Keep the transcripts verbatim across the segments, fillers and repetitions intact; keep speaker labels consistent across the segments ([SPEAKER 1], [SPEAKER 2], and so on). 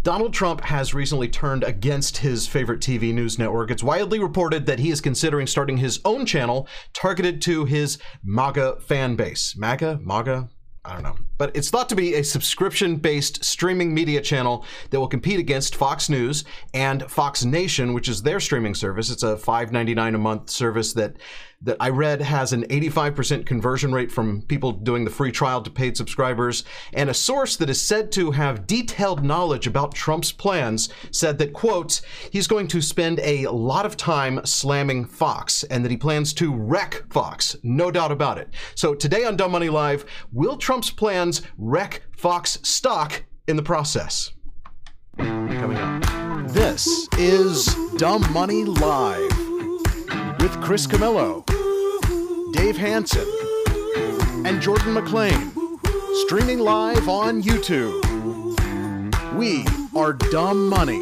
[SPEAKER 1] Donald Trump has recently turned against his favorite T V news network. It's widely reported that he is considering starting his own channel targeted to his MAGA fan base. MAGA? MAGA? I don't know. But it's thought to be a subscription-based streaming media channel that will compete against Fox News and Fox Nation, which is their streaming service. It's a five ninety-nine a month service that that I read has an eighty-five percent conversion rate from people doing the free trial to paid subscribers. And a source that is said to have detailed knowledge about Trump's plans said that, quote, he's going to spend a lot of time slamming Fox and that he plans to wreck Fox. No doubt about it. So today on Dumb Money Live, will Trump's plans wreck Fox stock in the process? Coming up. This is Dumb Money Live with Chris Camillo, Dave Hansen, and Jordan McLean, streaming live on YouTube. We are Dumb Money.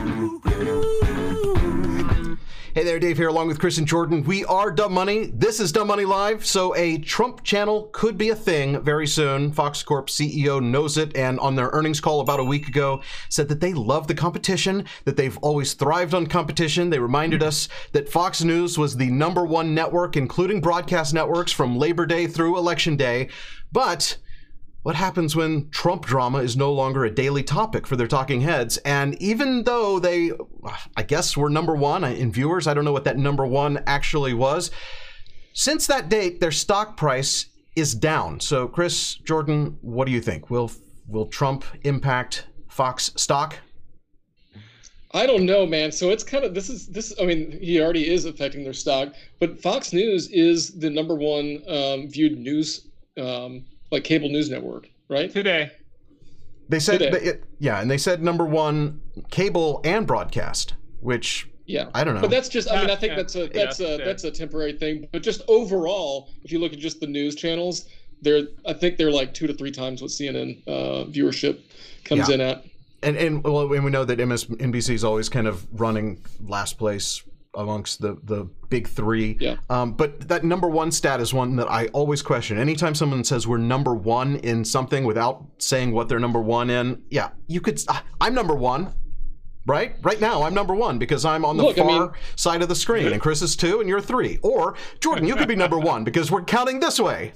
[SPEAKER 1] Hey there, Dave here, along with Chris and Jordan. We are Dumb Money. This is Dumb Money Live. So a Trump channel could be a thing very soon. Fox Corp C E O knows it, and on their earnings call about a week ago, said that they love the competition, that they've always thrived on competition. They reminded us that Fox News was the number one network, including broadcast networks, from Labor Day through Election Day. But what happens when Trump drama is no longer a daily topic for their talking heads? And even though they, I guess, were number one in viewers, I don't know what that number one actually was. Since that date, their stock price is down. So, Chris, Jordan, what do you think? Will will Trump impact Fox stock?
[SPEAKER 2] I don't know, man. So it's kind of, this is, this. I mean, he already is affecting their stock, but Fox News is the number one um, viewed news um like cable news network, right?
[SPEAKER 3] Today.
[SPEAKER 1] They said,
[SPEAKER 2] Today.
[SPEAKER 1] It, yeah, and they said number one cable and broadcast, which
[SPEAKER 2] yeah,
[SPEAKER 1] I don't know.
[SPEAKER 2] But that's just, I mean, I think
[SPEAKER 3] Yeah,
[SPEAKER 2] that's a
[SPEAKER 3] yeah,
[SPEAKER 2] that's
[SPEAKER 3] yeah,
[SPEAKER 2] a
[SPEAKER 3] yeah.
[SPEAKER 2] that's a temporary thing. But just overall, if you look at just the news channels, they're I think they're like two to three times what C N N uh, viewership comes
[SPEAKER 1] Yeah.
[SPEAKER 2] in at.
[SPEAKER 1] And and well, and we know that M S N B C is always kind of running last place amongst the the big three.
[SPEAKER 2] Yeah.
[SPEAKER 1] Um, but that number one stat is one that I always question. Anytime someone says we're number one in something without saying what they're number one in, yeah, you could. I'm number one, right? Right now, I'm number one because I'm on the
[SPEAKER 2] Look, I
[SPEAKER 1] far
[SPEAKER 2] mean-
[SPEAKER 1] side of the screen, and Chris is two, and you're three. Or Jordan, you could be number one because we're counting this way.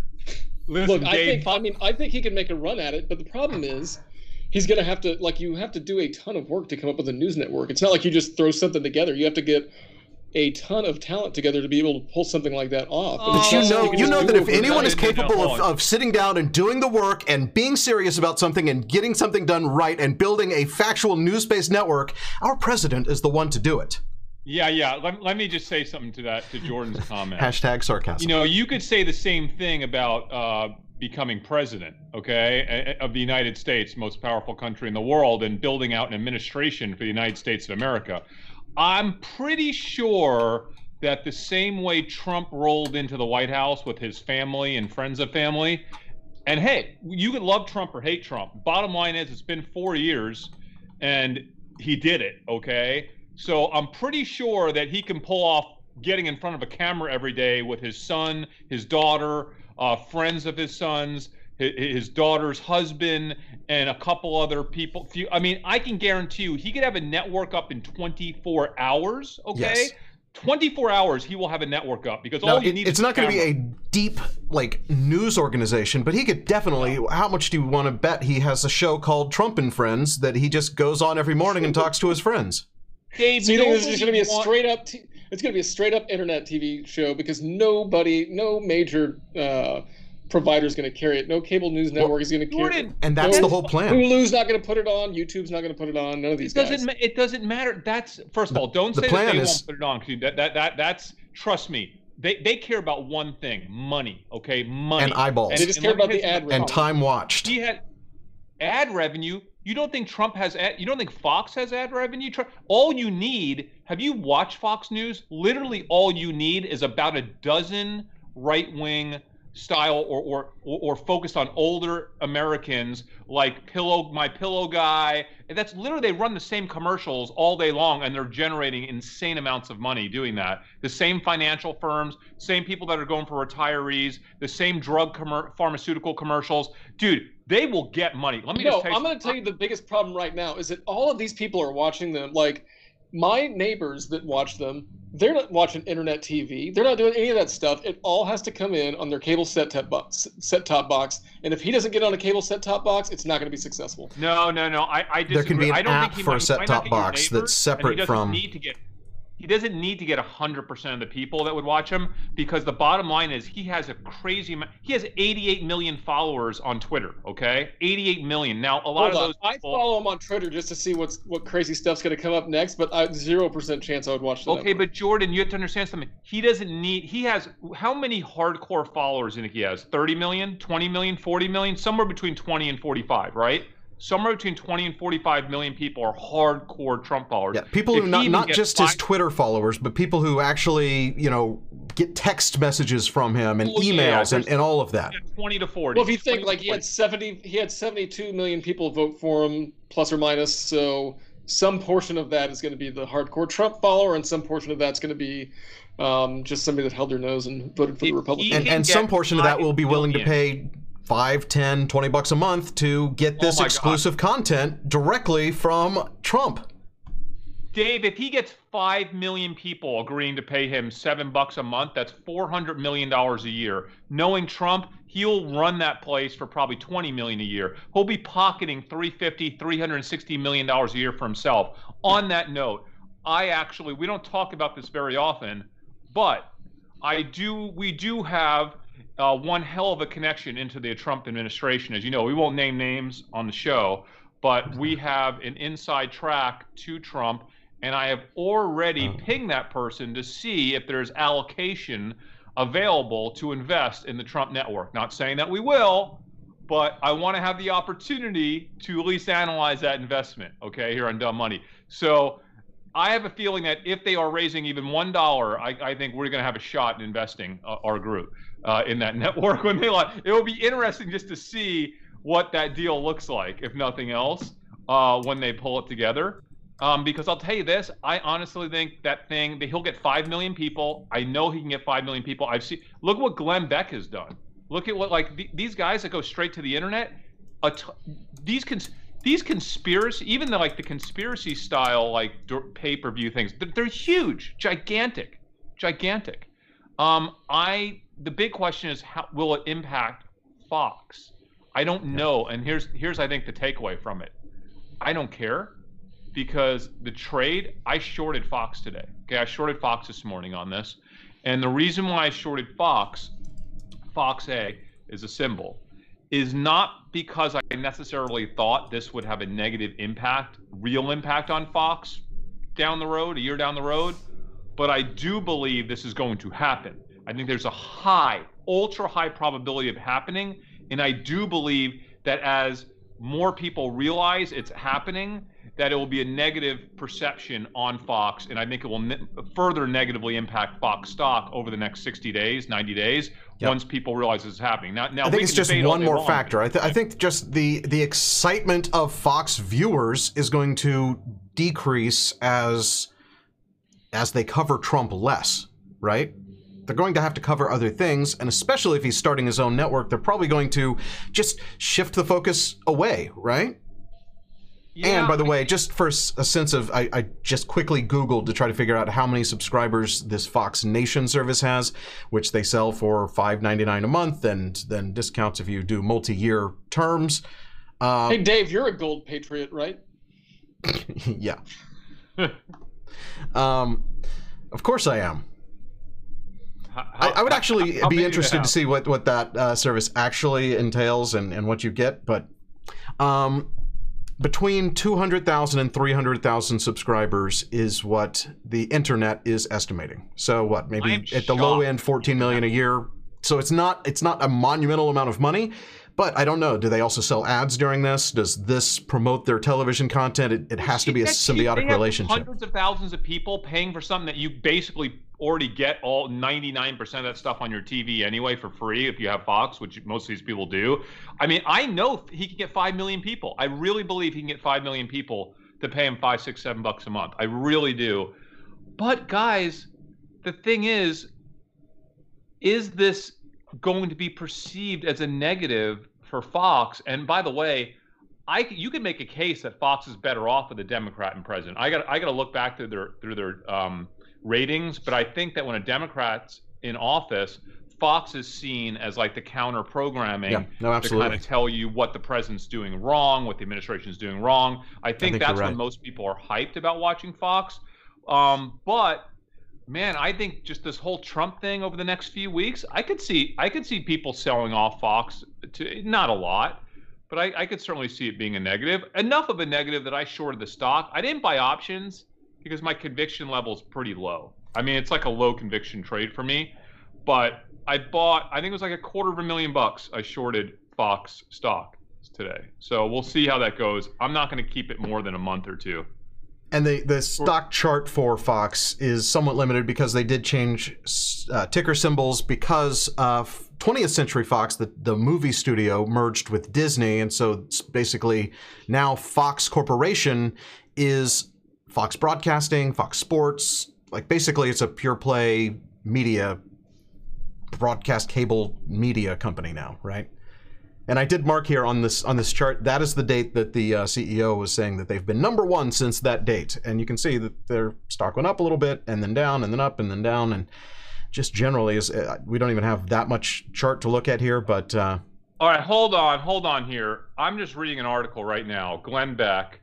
[SPEAKER 3] Listen,
[SPEAKER 2] Look, I
[SPEAKER 3] Dave,
[SPEAKER 2] think I mean I think he can make a run at it, but the problem is he's gonna have to like you have to do a ton of work to come up with a news network. It's not like you just throw something together. You have to get a ton of talent together to be able to pull something like that off. And
[SPEAKER 3] Oh,
[SPEAKER 2] it's
[SPEAKER 1] You
[SPEAKER 2] not
[SPEAKER 1] know,
[SPEAKER 2] something
[SPEAKER 1] you
[SPEAKER 2] can
[SPEAKER 1] know
[SPEAKER 2] just
[SPEAKER 1] that
[SPEAKER 2] do
[SPEAKER 1] if
[SPEAKER 2] overnight.
[SPEAKER 1] anyone is
[SPEAKER 3] No, no, no,
[SPEAKER 1] capable of,
[SPEAKER 3] hold on.
[SPEAKER 1] of sitting down and doing the work and being serious about something and getting something done right and building a factual news-based network, our president is the one to do it.
[SPEAKER 3] yeah, yeah. Let, let me just say something to that, to Jordan's comment.
[SPEAKER 1] Hashtag sarcasm.
[SPEAKER 3] You know, you could say the same thing about uh, becoming president, okay, of the United States, most powerful country in the world, and building out an administration for the United States of America. I'm pretty sure that the same way Trump rolled into the White House with his family and friends of family, and hey, you can love Trump or hate Trump. Bottom line is, it's been four years, and he did it, okay? So I'm pretty sure that he can pull off getting in front of a camera every day with his son, his daughter, uh, friends of his sons, his, his daughter's husband, and a couple other people. Few- I mean, I can guarantee you he could have a network up in twenty-four hours, okay?
[SPEAKER 1] Yes.
[SPEAKER 3] twenty-four hours, he will have a network up because
[SPEAKER 1] Now,
[SPEAKER 3] all you
[SPEAKER 1] it-
[SPEAKER 3] need
[SPEAKER 1] it's
[SPEAKER 3] is
[SPEAKER 1] not going to be
[SPEAKER 3] camera.
[SPEAKER 1] a deep, like, news organization, but he could definitely. How much do you want to bet he has a show called Trump and Friends that he just goes on every morning and talks to his friends?
[SPEAKER 3] Dave,
[SPEAKER 2] So you think
[SPEAKER 3] nobody
[SPEAKER 2] this is just going to be a
[SPEAKER 3] want-
[SPEAKER 2] straight up? T- it's going to be a straight up internet T V show because nobody, no major uh, provider is going to carry it. No cable news network is going to carry it.
[SPEAKER 3] Jordan,
[SPEAKER 1] And that's
[SPEAKER 2] No,
[SPEAKER 1] the whole plan.
[SPEAKER 2] Hulu's not going to put it on. YouTube's not going to put it on. None of these
[SPEAKER 3] It doesn't.
[SPEAKER 2] guys.
[SPEAKER 3] Ma- it doesn't matter. That's first of all. Don't
[SPEAKER 1] the
[SPEAKER 3] say
[SPEAKER 1] plan
[SPEAKER 3] that they
[SPEAKER 1] is-
[SPEAKER 3] won't put it on. 'Cause that, that that that's trust me. They they care about one thing: money. Okay, money
[SPEAKER 1] And eyeballs.
[SPEAKER 2] They just
[SPEAKER 3] and
[SPEAKER 2] care
[SPEAKER 3] let me
[SPEAKER 2] about
[SPEAKER 3] tell
[SPEAKER 2] the
[SPEAKER 3] you
[SPEAKER 2] ad
[SPEAKER 3] something.
[SPEAKER 1] And time watched.
[SPEAKER 3] He had ad revenue. You don't think Trump has ad? You don't think Fox has ad revenue? Tr- All you need. Have you watched Fox News? Literally, all you need is about a dozen right-wing style or, or or focused on older Americans like Pillow My Pillow Guy. And that's literally, they run the same commercials all day long, and they're generating insane amounts of money doing that. The same financial firms, same people that are going for retirees, the same drug com- pharmaceutical commercials. Dude, they will get money. Let me
[SPEAKER 2] no,
[SPEAKER 3] just tell you
[SPEAKER 2] I'm going to tell you the biggest problem right now is that all of these people are watching them. Like my neighbors that watch them, they're not watching internet T V. They're not doing any of that stuff. It all has to come in on their cable set-top box. Set-top box. And if he doesn't get on a cable set-top box, it's not going to be successful.
[SPEAKER 3] No, no, no. I, I disagree.
[SPEAKER 1] There can be an
[SPEAKER 3] I don't
[SPEAKER 1] app
[SPEAKER 3] think he
[SPEAKER 1] for
[SPEAKER 3] might,
[SPEAKER 1] a set-top box
[SPEAKER 3] neighbor,
[SPEAKER 1] that's separate
[SPEAKER 3] he
[SPEAKER 1] from.
[SPEAKER 3] Need to get, he doesn't need to get one hundred percent of the people that would watch him, because the bottom line is he has a crazy amount. He has eighty-eight million followers on Twitter, okay? eighty-eight million. Now, a lot
[SPEAKER 2] Hold
[SPEAKER 3] of those
[SPEAKER 2] on.
[SPEAKER 3] people,
[SPEAKER 2] I follow him on Twitter just to see what's what crazy stuff's going to come up next, but I zero percent chance I would watch that.
[SPEAKER 3] Okay, but Jordan, you have to understand something. He doesn't need, he has, how many hardcore followers do you think he has? thirty million, twenty million, forty million? Somewhere between twenty and forty-five, right? Somewhere between twenty and forty-five million people are hardcore Trump followers.
[SPEAKER 1] Yeah, people
[SPEAKER 3] If
[SPEAKER 1] who not
[SPEAKER 3] he
[SPEAKER 1] not
[SPEAKER 3] gets
[SPEAKER 1] just
[SPEAKER 3] five,
[SPEAKER 1] his Twitter followers, but people who actually, you know, get text messages from him and
[SPEAKER 3] Oh, yeah,
[SPEAKER 1] emails and, and all of that.
[SPEAKER 3] twenty to forty.
[SPEAKER 2] Well, if you think
[SPEAKER 3] twenty
[SPEAKER 2] like
[SPEAKER 3] to
[SPEAKER 2] he had
[SPEAKER 3] forty.
[SPEAKER 2] seventy, he had seventy-two million people vote for him, plus or minus. So some portion of that is going to be the hardcore Trump follower, and some portion of that's going to be um, just somebody that held their nose and voted for
[SPEAKER 3] If
[SPEAKER 2] the Republican.
[SPEAKER 3] he
[SPEAKER 1] And,
[SPEAKER 3] can
[SPEAKER 1] and
[SPEAKER 3] get
[SPEAKER 1] some portion of that will be willing to
[SPEAKER 3] million.
[SPEAKER 1] pay five, ten, twenty bucks a month to get this
[SPEAKER 3] Oh my
[SPEAKER 1] exclusive content directly from Trump.
[SPEAKER 3] Dave, if he gets five million people agreeing to pay him seven bucks a month, that's four hundred million dollars a year. Knowing Trump, he'll run that place for probably twenty million dollars a year. He'll be pocketing three hundred fifty, three hundred sixty million dollars a year for himself. On that note, I actually, we don't talk about this very often, but I do, we do have uh, one hell of a connection into the Trump administration. As you know, we won't name names on the show, but we have an inside track to Trump. And I have already pinged that person to see if there's allocation available to invest in the Trump network. Not saying that we will, but I want to have the opportunity to at least analyze that investment, okay, here on Dumb Money. So I have a feeling that if they are raising even one dollar, I, I think we're going to have a shot in investing uh, our group uh, in that network. When they like, it will be interesting just to see what that deal looks like, if nothing else, uh, when they pull it together. Um, because I'll tell you this, I honestly think that thing, that he'll get five million people. I know he can get five million people. I've seen, look what Glenn Beck has done. Look at what, like, the, these guys that go straight to the internet, a t- these cons- these conspiracy, even the, like, the conspiracy style, like, pay-per-view things, they're, they're huge, gigantic, gigantic. Um, I, the big question is, how will it impact Fox? I don't know. And here's, here's, I think, the takeaway from it. I don't care. Because the trade, I shorted Fox today. Okay, I shorted Fox this morning on this. And the reason why I shorted Fox, Fox A is a symbol, is not because I necessarily thought this would have a negative impact, real impact on Fox down the road, a year down the road, but I do believe this is going to happen. I think there's a high, ultra high probability of happening. And I do believe that as more people realize it's happening, that it will be a negative perception on Fox, and I think it will ne- further negatively impact Fox stock over the next sixty days, ninety days, yep. once people realize this is happening. Now, now
[SPEAKER 1] I think it's just one more
[SPEAKER 3] long.
[SPEAKER 1] factor. I, th- I think just the the excitement of Fox viewers is going to decrease as as they cover Trump less, right? They're going to have to cover other things, and especially if he's starting his own network, they're probably going to just shift the focus away, right? Yeah, and by the way, just for a sense of, I, I just quickly Googled to try to figure out how many subscribers this Fox Nation service has, which they sell for five ninety-nine a month, and then discounts if you do multi-year terms. Um,
[SPEAKER 2] hey, Dave, you're a gold patriot, right?
[SPEAKER 1] Yeah. um, of course I am. How, I, I would actually how, how be interested to see what, what that uh, service actually entails and, and what you get, but... Um, Between two hundred thousand and three hundred thousand subscribers is what the internet is estimating. So what, maybe at the low end fourteen million a year. So it's not it's not a monumental amount of money, But I don't know. Do they also sell ads during this? Does this promote their television content? It, it has to be a symbiotic
[SPEAKER 3] they have
[SPEAKER 1] relationship.
[SPEAKER 3] Hundreds of thousands of people paying for something that you basically already get all ninety-nine percent of that stuff on your T V anyway for free if you have Fox, which most of these people do. I mean, I know he can get five million people. I really believe he can get five million people to pay him five, six, seven bucks a month. I really do. But guys, the thing is, is this going to be perceived as a negative for Fox? And by the way, I you can make a case that Fox is better off with a Democrat and president. I got I got to look back through their through their um, ratings, but I think that when a Democrat's in office, Fox is seen as like the counter programming
[SPEAKER 1] yeah, no,
[SPEAKER 3] to kind of tell you what the president's doing wrong, what the administration is doing wrong. I think, I think that's right. when most people are hyped about watching Fox. Um, but man, I think just this whole Trump thing over the next few weeks, I could see I could see people selling off Fox to not a lot, but I, I could certainly see it being a negative. Enough of a negative that I shorted the stock. I didn't buy options because my conviction level is pretty low. I mean, it's like a low conviction trade for me, but I bought, I think it was like a quarter of a million bucks I shorted Fox stock today. So we'll see how that goes. I'm not going to keep it more than a month or two.
[SPEAKER 1] And the, the stock chart for Fox is somewhat limited because they did change uh, ticker symbols because uh, twentieth Century Fox, the, the movie studio, merged with Disney. And so it's basically now Fox Corporation is Fox Broadcasting, Fox Sports. Like basically it's a pure play media, broadcast cable media company now, right? And I did mark here on this on this chart, that is the date that the uh, C E O was saying that they've been number one since that date. And you can see that their stock went up a little bit and then down and then up and then down. And just generally, is uh, we don't even have that much chart to look at here, but... Uh,
[SPEAKER 3] All right, hold on, hold on here. I'm just reading an article right now. Glenn Beck,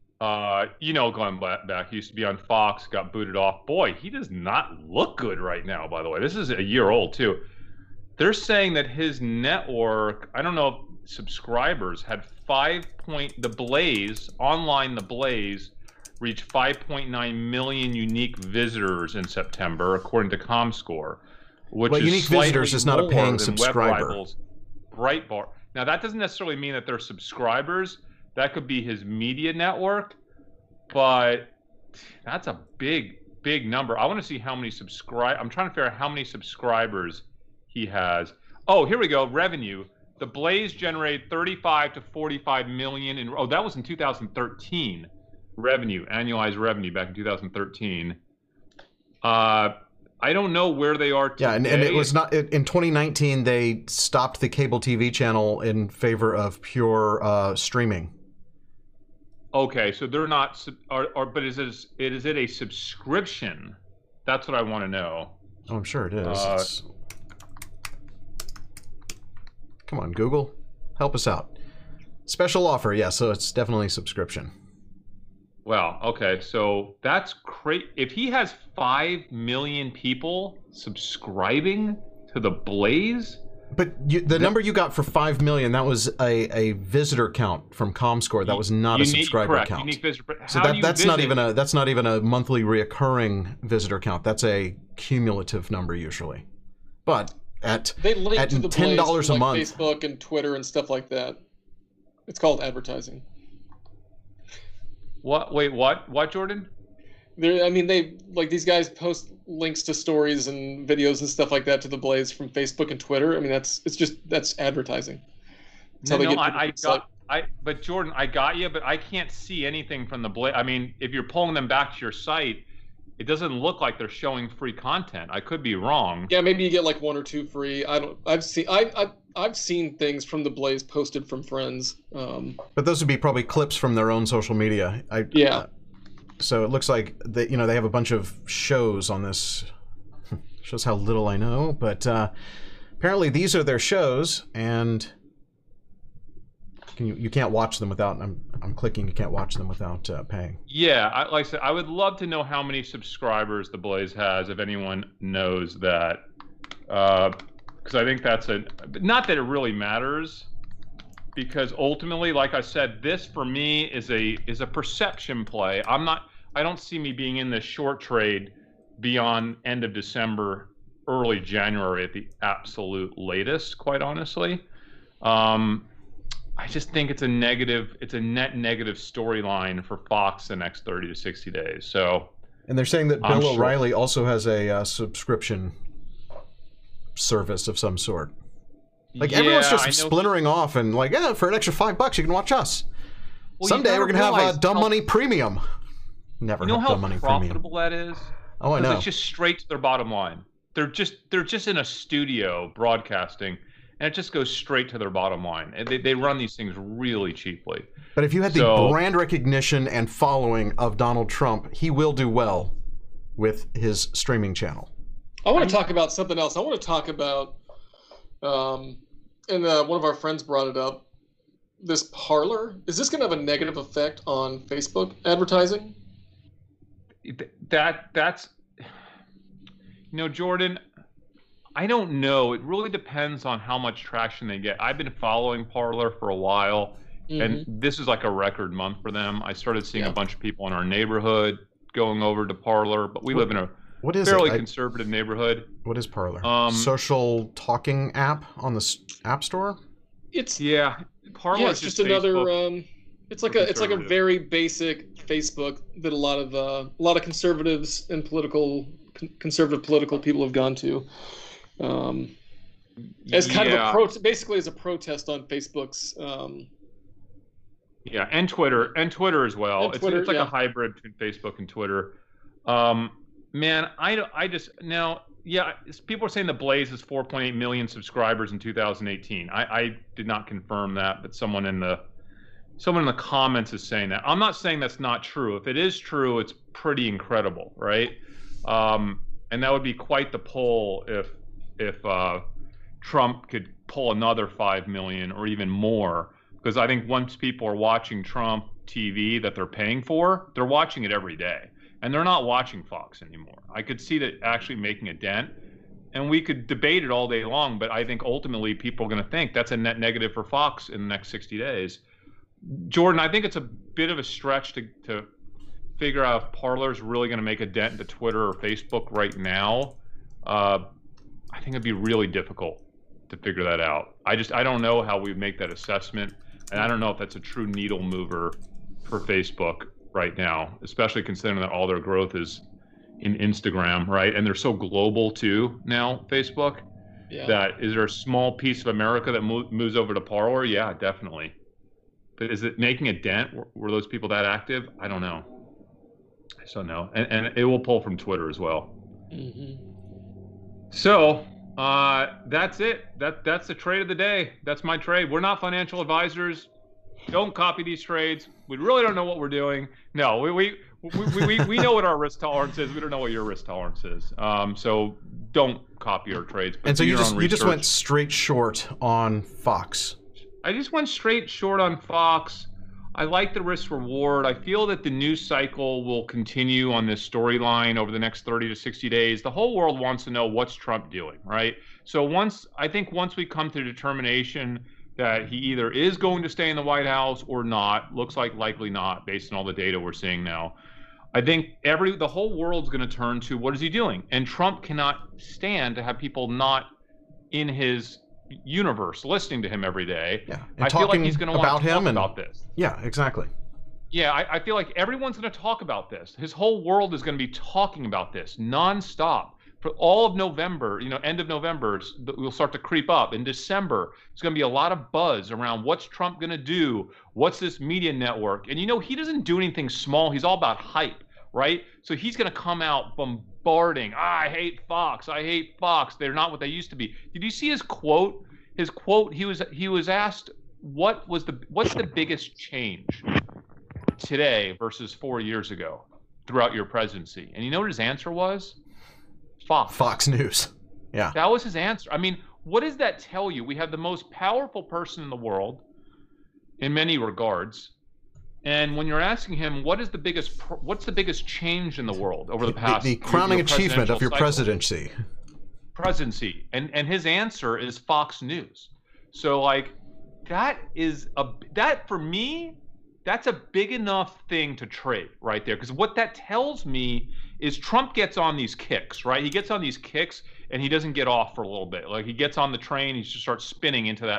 [SPEAKER 3] uh, you know Glenn Beck, he used to be on Fox, got booted off. Boy, he does not look good right now, by the way. This is a year old, too. They're saying that his network, I don't know if subscribers had five point, the Blaze, online The Blaze, reached five point nine million unique visitors in September, according to ComScore, which
[SPEAKER 1] well,
[SPEAKER 3] is
[SPEAKER 1] unique visitors is not a paying subscriber.
[SPEAKER 3] Rivals, Breitbart. Now, that doesn't necessarily mean that they're subscribers. That could be his media network, but that's a big, big number. I want to see how many subscribe. I'm trying to figure out how many subscribers he has. Oh, here we go. Revenue. The Blaze generated thirty-five to forty-five million in. Oh, that was in two thousand thirteen. Revenue, annualized revenue back in two thousand thirteen. Uh, I don't know where they are today.
[SPEAKER 1] Yeah, and, and it was not in twenty nineteen. They stopped the cable T V channel in favor of pure uh, streaming.
[SPEAKER 3] Okay, so they're not. Or, or but is it is it a subscription? That's what I want to know.
[SPEAKER 1] Oh, I'm sure it is.
[SPEAKER 3] Uh,
[SPEAKER 1] it's... Come on, Google, help us out. Special offer, yeah, so it's definitely subscription.
[SPEAKER 3] Well, okay, so that's great. If he has five million people subscribing to the Blaze,
[SPEAKER 1] but you, the number you got for five million, that was a, a visitor count from ComScore. That was not
[SPEAKER 3] unique,
[SPEAKER 1] a subscriber
[SPEAKER 3] correct,
[SPEAKER 1] count.
[SPEAKER 3] Unique visitor, but
[SPEAKER 1] so
[SPEAKER 3] how
[SPEAKER 1] that,
[SPEAKER 3] do you
[SPEAKER 1] that's
[SPEAKER 3] visit?
[SPEAKER 1] not even a that's not even a monthly reoccurring visitor count. That's a cumulative number usually, but. At,
[SPEAKER 2] they link
[SPEAKER 1] at
[SPEAKER 2] to the
[SPEAKER 1] ten dollars
[SPEAKER 2] Blaze
[SPEAKER 1] a
[SPEAKER 2] from, like,
[SPEAKER 1] month.
[SPEAKER 2] Facebook and Twitter and stuff like that. It's called advertising.
[SPEAKER 3] What? Wait, what? What, Jordan?
[SPEAKER 2] There, I mean, they like these guys post links to stories and videos and stuff like that to the Blaze from Facebook and Twitter. I mean, that's it's just that's advertising. That's
[SPEAKER 3] no,
[SPEAKER 2] how they
[SPEAKER 3] no,
[SPEAKER 2] get
[SPEAKER 3] I, I
[SPEAKER 2] like,
[SPEAKER 3] got. I but Jordan, I got you, but I can't see anything from the Blaze. I mean, if you're pulling them back to your site, it doesn't look like they're showing free content. I could be wrong.
[SPEAKER 2] Yeah, maybe you get like one or two free. I don't. I've seen. I, I I've seen things from the Blaze posted from friends. Um,
[SPEAKER 1] but those would be probably clips from their own social media. I,
[SPEAKER 2] yeah.
[SPEAKER 1] Uh, so it looks like they, you know, they have a bunch of shows on this. Shows how little I know, but uh, apparently these are their shows, and can you you can't watch them without. I'm I'm clicking. You can't watch them without uh, paying.
[SPEAKER 3] Yeah, I, like I said, I would love to know how many subscribers the Blaze has, if anyone knows that, because uh, I think that's a not that it really matters, because ultimately, like I said, this for me is a is a perception play. I'm not. I don't see me being in this short trade beyond end of December, early January at the absolute latest, quite honestly. Um, I just think it's a negative, it's a net negative storyline for Fox the next thirty to sixty days. So,
[SPEAKER 1] and they're saying that
[SPEAKER 3] I'm
[SPEAKER 1] Bill
[SPEAKER 3] sure.
[SPEAKER 1] O'Reilly also has a uh, subscription service of some sort. Like
[SPEAKER 3] Yeah,
[SPEAKER 1] everyone's
[SPEAKER 3] I
[SPEAKER 1] just
[SPEAKER 3] know-
[SPEAKER 1] splintering off and like, yeah, for an extra five bucks you can watch us.
[SPEAKER 3] Well, you
[SPEAKER 1] Someday
[SPEAKER 3] gotta
[SPEAKER 1] we're gonna have
[SPEAKER 3] realize
[SPEAKER 1] a Dumb
[SPEAKER 3] how-
[SPEAKER 1] Money Premium. Never
[SPEAKER 3] You know
[SPEAKER 1] have
[SPEAKER 3] how
[SPEAKER 1] Dumb Money Premium.
[SPEAKER 3] profitable that is?
[SPEAKER 1] Oh, I
[SPEAKER 3] 'Cause
[SPEAKER 1] know.
[SPEAKER 3] it's just straight to their bottom line. They're just they're just in a studio broadcasting, and it just goes straight to their bottom line. And they they run these things really cheaply.
[SPEAKER 1] But if you had the
[SPEAKER 3] So-
[SPEAKER 1] brand recognition and following of Donald Trump, he will do well with his streaming channel.
[SPEAKER 2] I want to talk about something else. I want to talk about, um, and uh, one of our friends brought it up. This Parler, is this going to have a negative effect on Facebook advertising?
[SPEAKER 3] Th- That that's you know, Jordan, I don't know. It really depends on how much traction they get. I've been following Parler for a while, and this is like a record month for them. I started seeing
[SPEAKER 2] Yeah.
[SPEAKER 3] a bunch of people in our neighborhood going over to Parler, but we live in a
[SPEAKER 1] What is
[SPEAKER 3] fairly
[SPEAKER 1] it? I-
[SPEAKER 3] conservative neighborhood.
[SPEAKER 1] what is Parler?
[SPEAKER 3] Um,
[SPEAKER 1] Social talking app on the s- App Store?
[SPEAKER 2] It's
[SPEAKER 3] Yeah, Parler
[SPEAKER 2] yeah,
[SPEAKER 3] is
[SPEAKER 2] it's just,
[SPEAKER 3] just
[SPEAKER 2] another.
[SPEAKER 3] Facebook.
[SPEAKER 2] Um, it's like
[SPEAKER 3] for
[SPEAKER 2] a it's like a
[SPEAKER 3] conservative.
[SPEAKER 2] very basic Facebook that a lot of uh, a lot of conservatives and political con- conservative political people have gone to. Um, as kind
[SPEAKER 3] yeah.
[SPEAKER 2] of a pro, basically as a protest on Facebook's. Um,
[SPEAKER 3] Yeah, and Twitter, and Twitter as well.
[SPEAKER 2] And
[SPEAKER 3] it's,
[SPEAKER 2] Twitter,
[SPEAKER 3] it's like
[SPEAKER 2] yeah.
[SPEAKER 3] a hybrid between Facebook and Twitter. Um, man, I, don't- I just now, yeah, it's- people are saying the Blaze has four point eight million subscribers in two thousand eighteen. I, I did not confirm that, but someone in the someone in the comments is saying that. I'm not saying that's not true. If it is true, it's pretty incredible, right? Um, and that would be quite the pull if if uh, Trump could pull another five million or even more. Because I think once people are watching Trump T V that they're paying for, they're watching it every day. And they're not watching Fox anymore. I could see that actually making a dent. And we could debate it all day long, but I think ultimately people are going to think that's a net negative for Fox in the next sixty days. Jordan, I think it's a bit of a stretch to, to figure out if Parler's really going to make a dent into Twitter or Facebook right now. Uh, I think it'd be really difficult to figure that out. I just I don't know how we make that assessment. And I don't know if that's a true needle mover for Facebook right now, especially considering that all their growth is in Instagram, right? And they're so global too now, Facebook,
[SPEAKER 2] yeah.
[SPEAKER 3] that is there a small piece of America that mo- moves over to Parler? Yeah, definitely. But is it making a dent? Were, were those people that active? I don't know. I just don't know. And, and it will pull from Twitter as well.
[SPEAKER 2] hmm
[SPEAKER 3] So uh, that's it. That that's the trade of the day. That's my trade. We're not financial advisors. Don't copy these trades. We really don't know what we're doing. No, we we we, we, we know what our risk tolerance is. We don't know what your risk tolerance is. Um, so don't copy our trades. But
[SPEAKER 1] And so
[SPEAKER 3] do
[SPEAKER 1] you
[SPEAKER 3] your
[SPEAKER 1] just
[SPEAKER 3] own
[SPEAKER 1] you just
[SPEAKER 3] research.
[SPEAKER 1] went straight short on Fox.
[SPEAKER 3] I just went straight short on Fox. I like the risk reward. I feel that the news cycle will continue on this storyline over the next thirty to sixty days. The whole world wants to know what's Trump doing, right? So once I think once we come to the determination that he either is going to stay in the White House or not, looks like likely not based on all the data we're seeing now. I think every the whole world's going to turn to what is he doing? And Trump cannot stand to have people not in his universe listening to him every day.
[SPEAKER 1] Yeah, and
[SPEAKER 3] I feel like
[SPEAKER 1] talking
[SPEAKER 3] he's going to
[SPEAKER 1] about
[SPEAKER 3] want to
[SPEAKER 1] him
[SPEAKER 3] talk
[SPEAKER 1] and
[SPEAKER 3] about this.
[SPEAKER 1] yeah, exactly.
[SPEAKER 3] Yeah, I, I feel like everyone's going to talk about this. His whole world is going to be talking about this nonstop for all of November. You know, end of November, we'll start to creep up. In December, there's going to be a lot of buzz around what's Trump going to do? What's this media network? And you know, he doesn't do anything small. He's all about hype, right? So he's going to come out bombarding. Ah, I hate Fox. I hate Fox. They're not what they used to be. Did you see his quote? His quote. He was he was asked what was the what's the biggest change today versus four years ago throughout your presidency? And you know what his answer was? Fox.
[SPEAKER 1] Fox News. Yeah.
[SPEAKER 3] That was his answer. I mean, what does that tell you? We have the most powerful person in the world in many regards. And when you're asking him, what is the biggest, pr- what's the biggest change in the world over the past?
[SPEAKER 1] The, the
[SPEAKER 3] your-
[SPEAKER 1] crowning
[SPEAKER 3] your
[SPEAKER 1] achievement of your
[SPEAKER 3] presidential cycle?
[SPEAKER 1] presidency.
[SPEAKER 3] Presidency. And and his answer is Fox News. So like, that is a that for me, that's a big enough thing to trade right there. Because what that tells me is Trump gets on these kicks, right? He gets on these kicks and he doesn't get off for a little bit. Like he gets on the train, he just starts spinning into that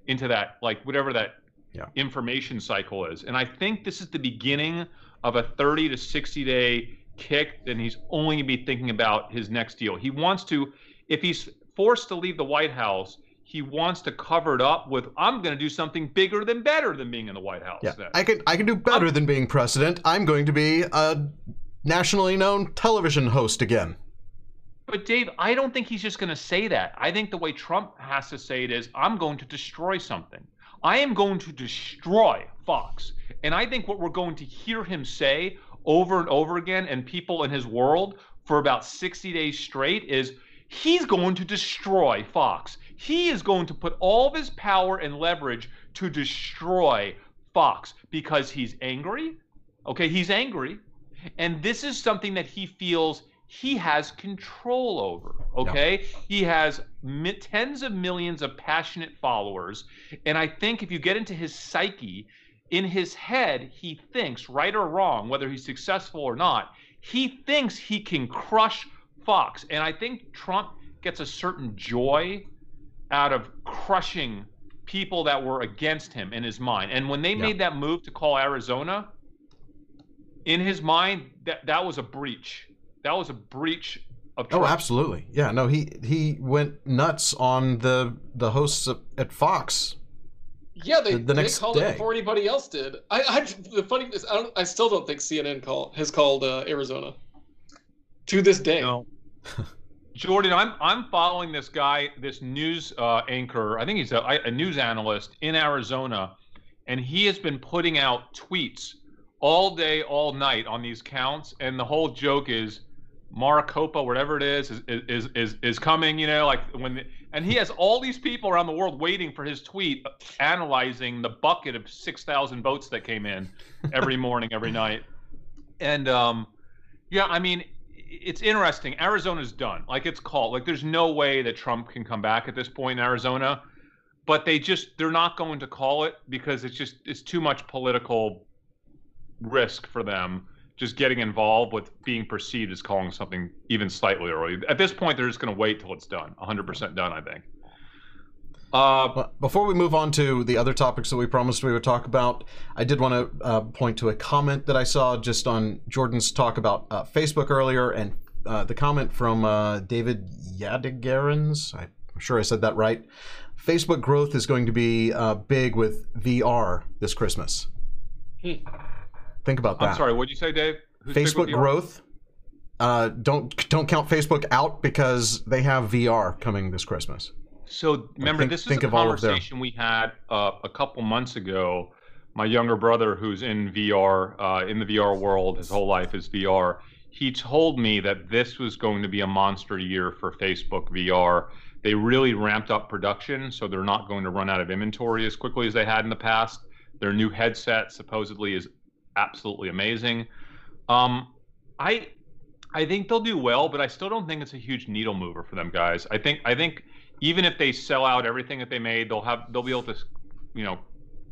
[SPEAKER 3] into that, like whatever that
[SPEAKER 1] Yeah.
[SPEAKER 3] information cycle is. And I think this is the beginning of a thirty to sixty day kick, and he's only going to be thinking about his next deal. He wants to, if he's forced to leave the White House, he wants to cover it up with, I'm going to do something bigger than better than being in the White House.
[SPEAKER 1] Yeah,
[SPEAKER 3] then.
[SPEAKER 1] I can I can do better
[SPEAKER 3] I'm,
[SPEAKER 1] than being president. I'm going to be a nationally known television host again.
[SPEAKER 3] But Dave, I don't think he's just going to say that. I think the way Trump has to say it is, I'm going to destroy something. I am going to destroy Fox. And I think what we're going to hear him say over and over again, and people in his world for about sixty days straight, is he's going to destroy Fox. He is going to put all of his power and leverage to destroy Fox because he's angry. Okay, he's angry. And this is something that he feels he has control over, okay? Yeah. He has mi- tens of millions of passionate followers. And I think if you get into his psyche, in his head, he thinks, right or wrong, whether he's successful or not, he thinks he can crush Fox. And I think Trump gets a certain joy out of crushing people that were against him in his mind. And when they yeah. made that move to call Arizona, in his mind, that, that was a breach. That was a breach of Trump.
[SPEAKER 1] Oh, absolutely. Yeah, no, he he went nuts on the the hosts at Fox.
[SPEAKER 2] Yeah, they,
[SPEAKER 1] the, the
[SPEAKER 2] they
[SPEAKER 1] next
[SPEAKER 2] called
[SPEAKER 1] day.
[SPEAKER 2] it before anybody else did. I, I the funny is, I don't, I still don't think C N N call has called uh, Arizona to this day.
[SPEAKER 3] No. Jordan, I'm I'm following this guy, this news uh, anchor. I think he's a, a news analyst in Arizona, and he has been putting out tweets all day, all night on these counts. And the whole joke is, Maricopa, whatever it is, is is is is coming. You know, like when, the, and he has all these people around the world waiting for his tweet, analyzing the bucket of six thousand votes that came in every morning, every night. And um, yeah, I mean, it's interesting. Arizona's done. Like, it's called. Like, there's no way that Trump can come back at this point in Arizona. But they just, they're not going to call it because it's just, it's too much political risk for them just getting involved with being perceived as calling something even slightly early. At this point, they're just going to wait till it's done. one hundred percent done, I think. Uh,
[SPEAKER 1] Before we move on to the other topics that we promised we would talk about, I did want to uh, point to a comment that I saw just on Jordan's talk about uh, Facebook earlier, and uh, the comment from uh, David Yadigarans. I'm sure I said that right. Facebook growth is going to be uh, big with V R this Christmas.
[SPEAKER 2] Hmm.
[SPEAKER 1] Think about that.
[SPEAKER 3] I'm sorry, what did you say, Dave? Who's
[SPEAKER 1] Facebook growth. Uh, don't don't count Facebook out because they have V R coming this Christmas.
[SPEAKER 3] So remember,
[SPEAKER 1] think,
[SPEAKER 3] this is
[SPEAKER 1] think
[SPEAKER 3] a
[SPEAKER 1] of all of
[SPEAKER 3] conversation we had uh, a couple months ago. My younger brother, who's in V R, uh, in the V R world, his whole life is V R. He told me that this was going to be a monster year for Facebook V R. They really ramped up production, so they're not going to run out of inventory as quickly as they had in the past. Their new headset supposedly is absolutely amazing. Um, I I think they'll do well, but I still don't think it's a huge needle mover for them guys. I think I think even if they sell out everything that they made, they'll have they'll be able to, you know,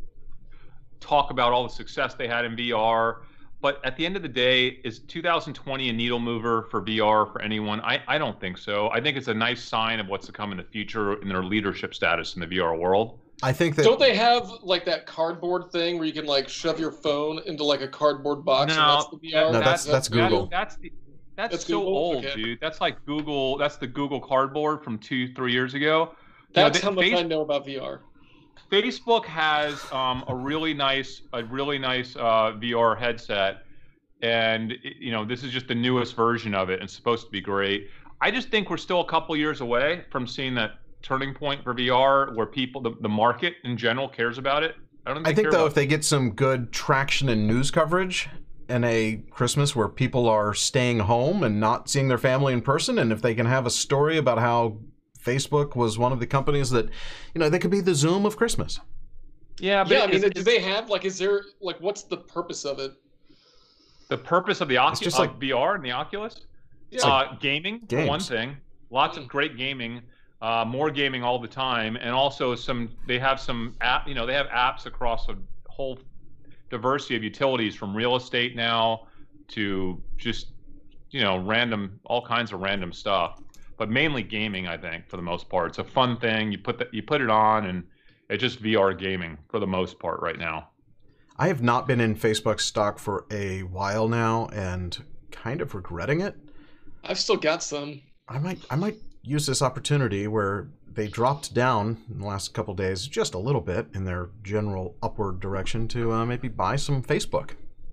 [SPEAKER 3] talk about all the success they had in V R. But at the end of the day, is two thousand twenty a needle mover for V R for anyone? I, I don't think so. I think it's a nice sign of what's to come in the future in their leadership status in the V R world.
[SPEAKER 1] I think that
[SPEAKER 2] don't they have like that cardboard thing where you can like shove your phone into like a cardboard box?
[SPEAKER 3] No,
[SPEAKER 2] and that's the V R?
[SPEAKER 1] no, that's that's Google.
[SPEAKER 3] That's the, that's, that's so
[SPEAKER 2] Google?
[SPEAKER 3] old,
[SPEAKER 2] Okay.
[SPEAKER 3] dude. That's like Google. That's the Google Cardboard from two, three years ago.
[SPEAKER 2] That's
[SPEAKER 3] you know,
[SPEAKER 2] how much
[SPEAKER 3] face,
[SPEAKER 2] I know about V R.
[SPEAKER 3] Facebook has um, a really nice, a really nice uh, V R headset, and you know this is just the newest version of it. And it's supposed to be great. I just think we're still a couple years away from seeing that turning point for V R where people, the, the market in general, cares about it. I don't. Think,
[SPEAKER 1] I think though,
[SPEAKER 3] about
[SPEAKER 1] if they get some good traction in news coverage in a Christmas where people are staying home and not seeing their family in person, and if they can have a story about how Facebook was one of the companies that, you know, they could be the Zoom of Christmas.
[SPEAKER 3] Yeah, but
[SPEAKER 2] yeah. I mean,
[SPEAKER 3] it's,
[SPEAKER 2] do they have like? Is there like? What's the purpose of it?
[SPEAKER 3] the purpose of the Oculus,
[SPEAKER 1] just like-
[SPEAKER 3] V R and the Oculus,
[SPEAKER 2] Yeah.
[SPEAKER 3] uh, gaming for
[SPEAKER 1] games.
[SPEAKER 3] one thing. Lots of great gaming, uh, more gaming all the time, and also some. They have some app. You know, they have apps across a whole diversity of utilities, from real estate now to just, you know, random, all kinds of random stuff. But mainly gaming, I think, for the most part. It's a fun thing. You put that, you put it on, and It's just V R gaming for the most part right now.
[SPEAKER 1] I have not been in Facebook stock for a while now, and kind of regretting it.
[SPEAKER 2] I've still got some.
[SPEAKER 1] I might I might use this opportunity where they dropped down in the last couple days just a little bit in their general upward direction to uh, maybe buy some Facebook.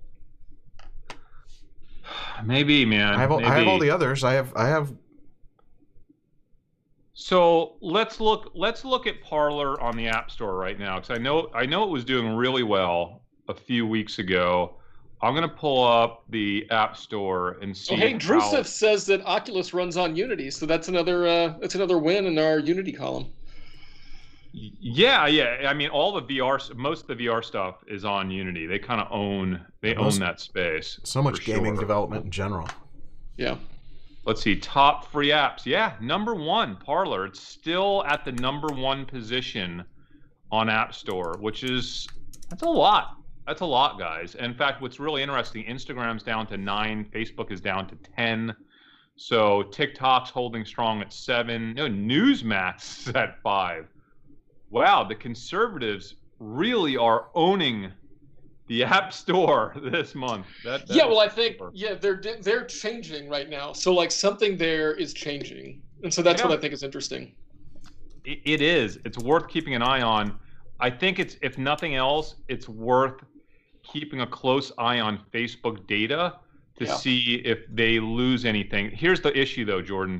[SPEAKER 3] Maybe, man.
[SPEAKER 1] I have all,
[SPEAKER 3] maybe.
[SPEAKER 1] I have all the others. I have I have.
[SPEAKER 3] So let's look let's look at Parler on the App Store right now, because I know I know it was doing really well a few weeks ago. I'm gonna pull up the App Store and see.
[SPEAKER 2] Oh, hey,
[SPEAKER 3] how...
[SPEAKER 2] Drusif says that Oculus runs on Unity, so that's another uh, that's another win in our Unity column.
[SPEAKER 3] Yeah, yeah. I mean, all the V R, most of the V R stuff is on Unity. They kind of own they
[SPEAKER 1] Most,
[SPEAKER 3] own that space.
[SPEAKER 1] So much gaming
[SPEAKER 3] sure.
[SPEAKER 1] development in general.
[SPEAKER 2] Yeah.
[SPEAKER 3] Let's see, top free apps. Yeah, number one, Parler. It's still at the number one position on App Store, which is that's a lot. That's a lot, guys. In fact, what's really interesting, Instagram's down to nine, Facebook is down to ten. So TikTok's holding strong at seven. No, Newsmax is at five. Wow, the conservatives really are owning the App Store this month. That, that
[SPEAKER 2] yeah, well, I think
[SPEAKER 3] super.
[SPEAKER 2] yeah they're they're changing right now. So like something there is changing, and so that's
[SPEAKER 3] yeah.
[SPEAKER 2] what I think is interesting.
[SPEAKER 3] It, it is. It's worth keeping an eye on. I think it's, if nothing else, it's worth keeping a close eye on Facebook data to
[SPEAKER 2] yeah.
[SPEAKER 3] see if they lose anything. Here's the issue, though, Jordan.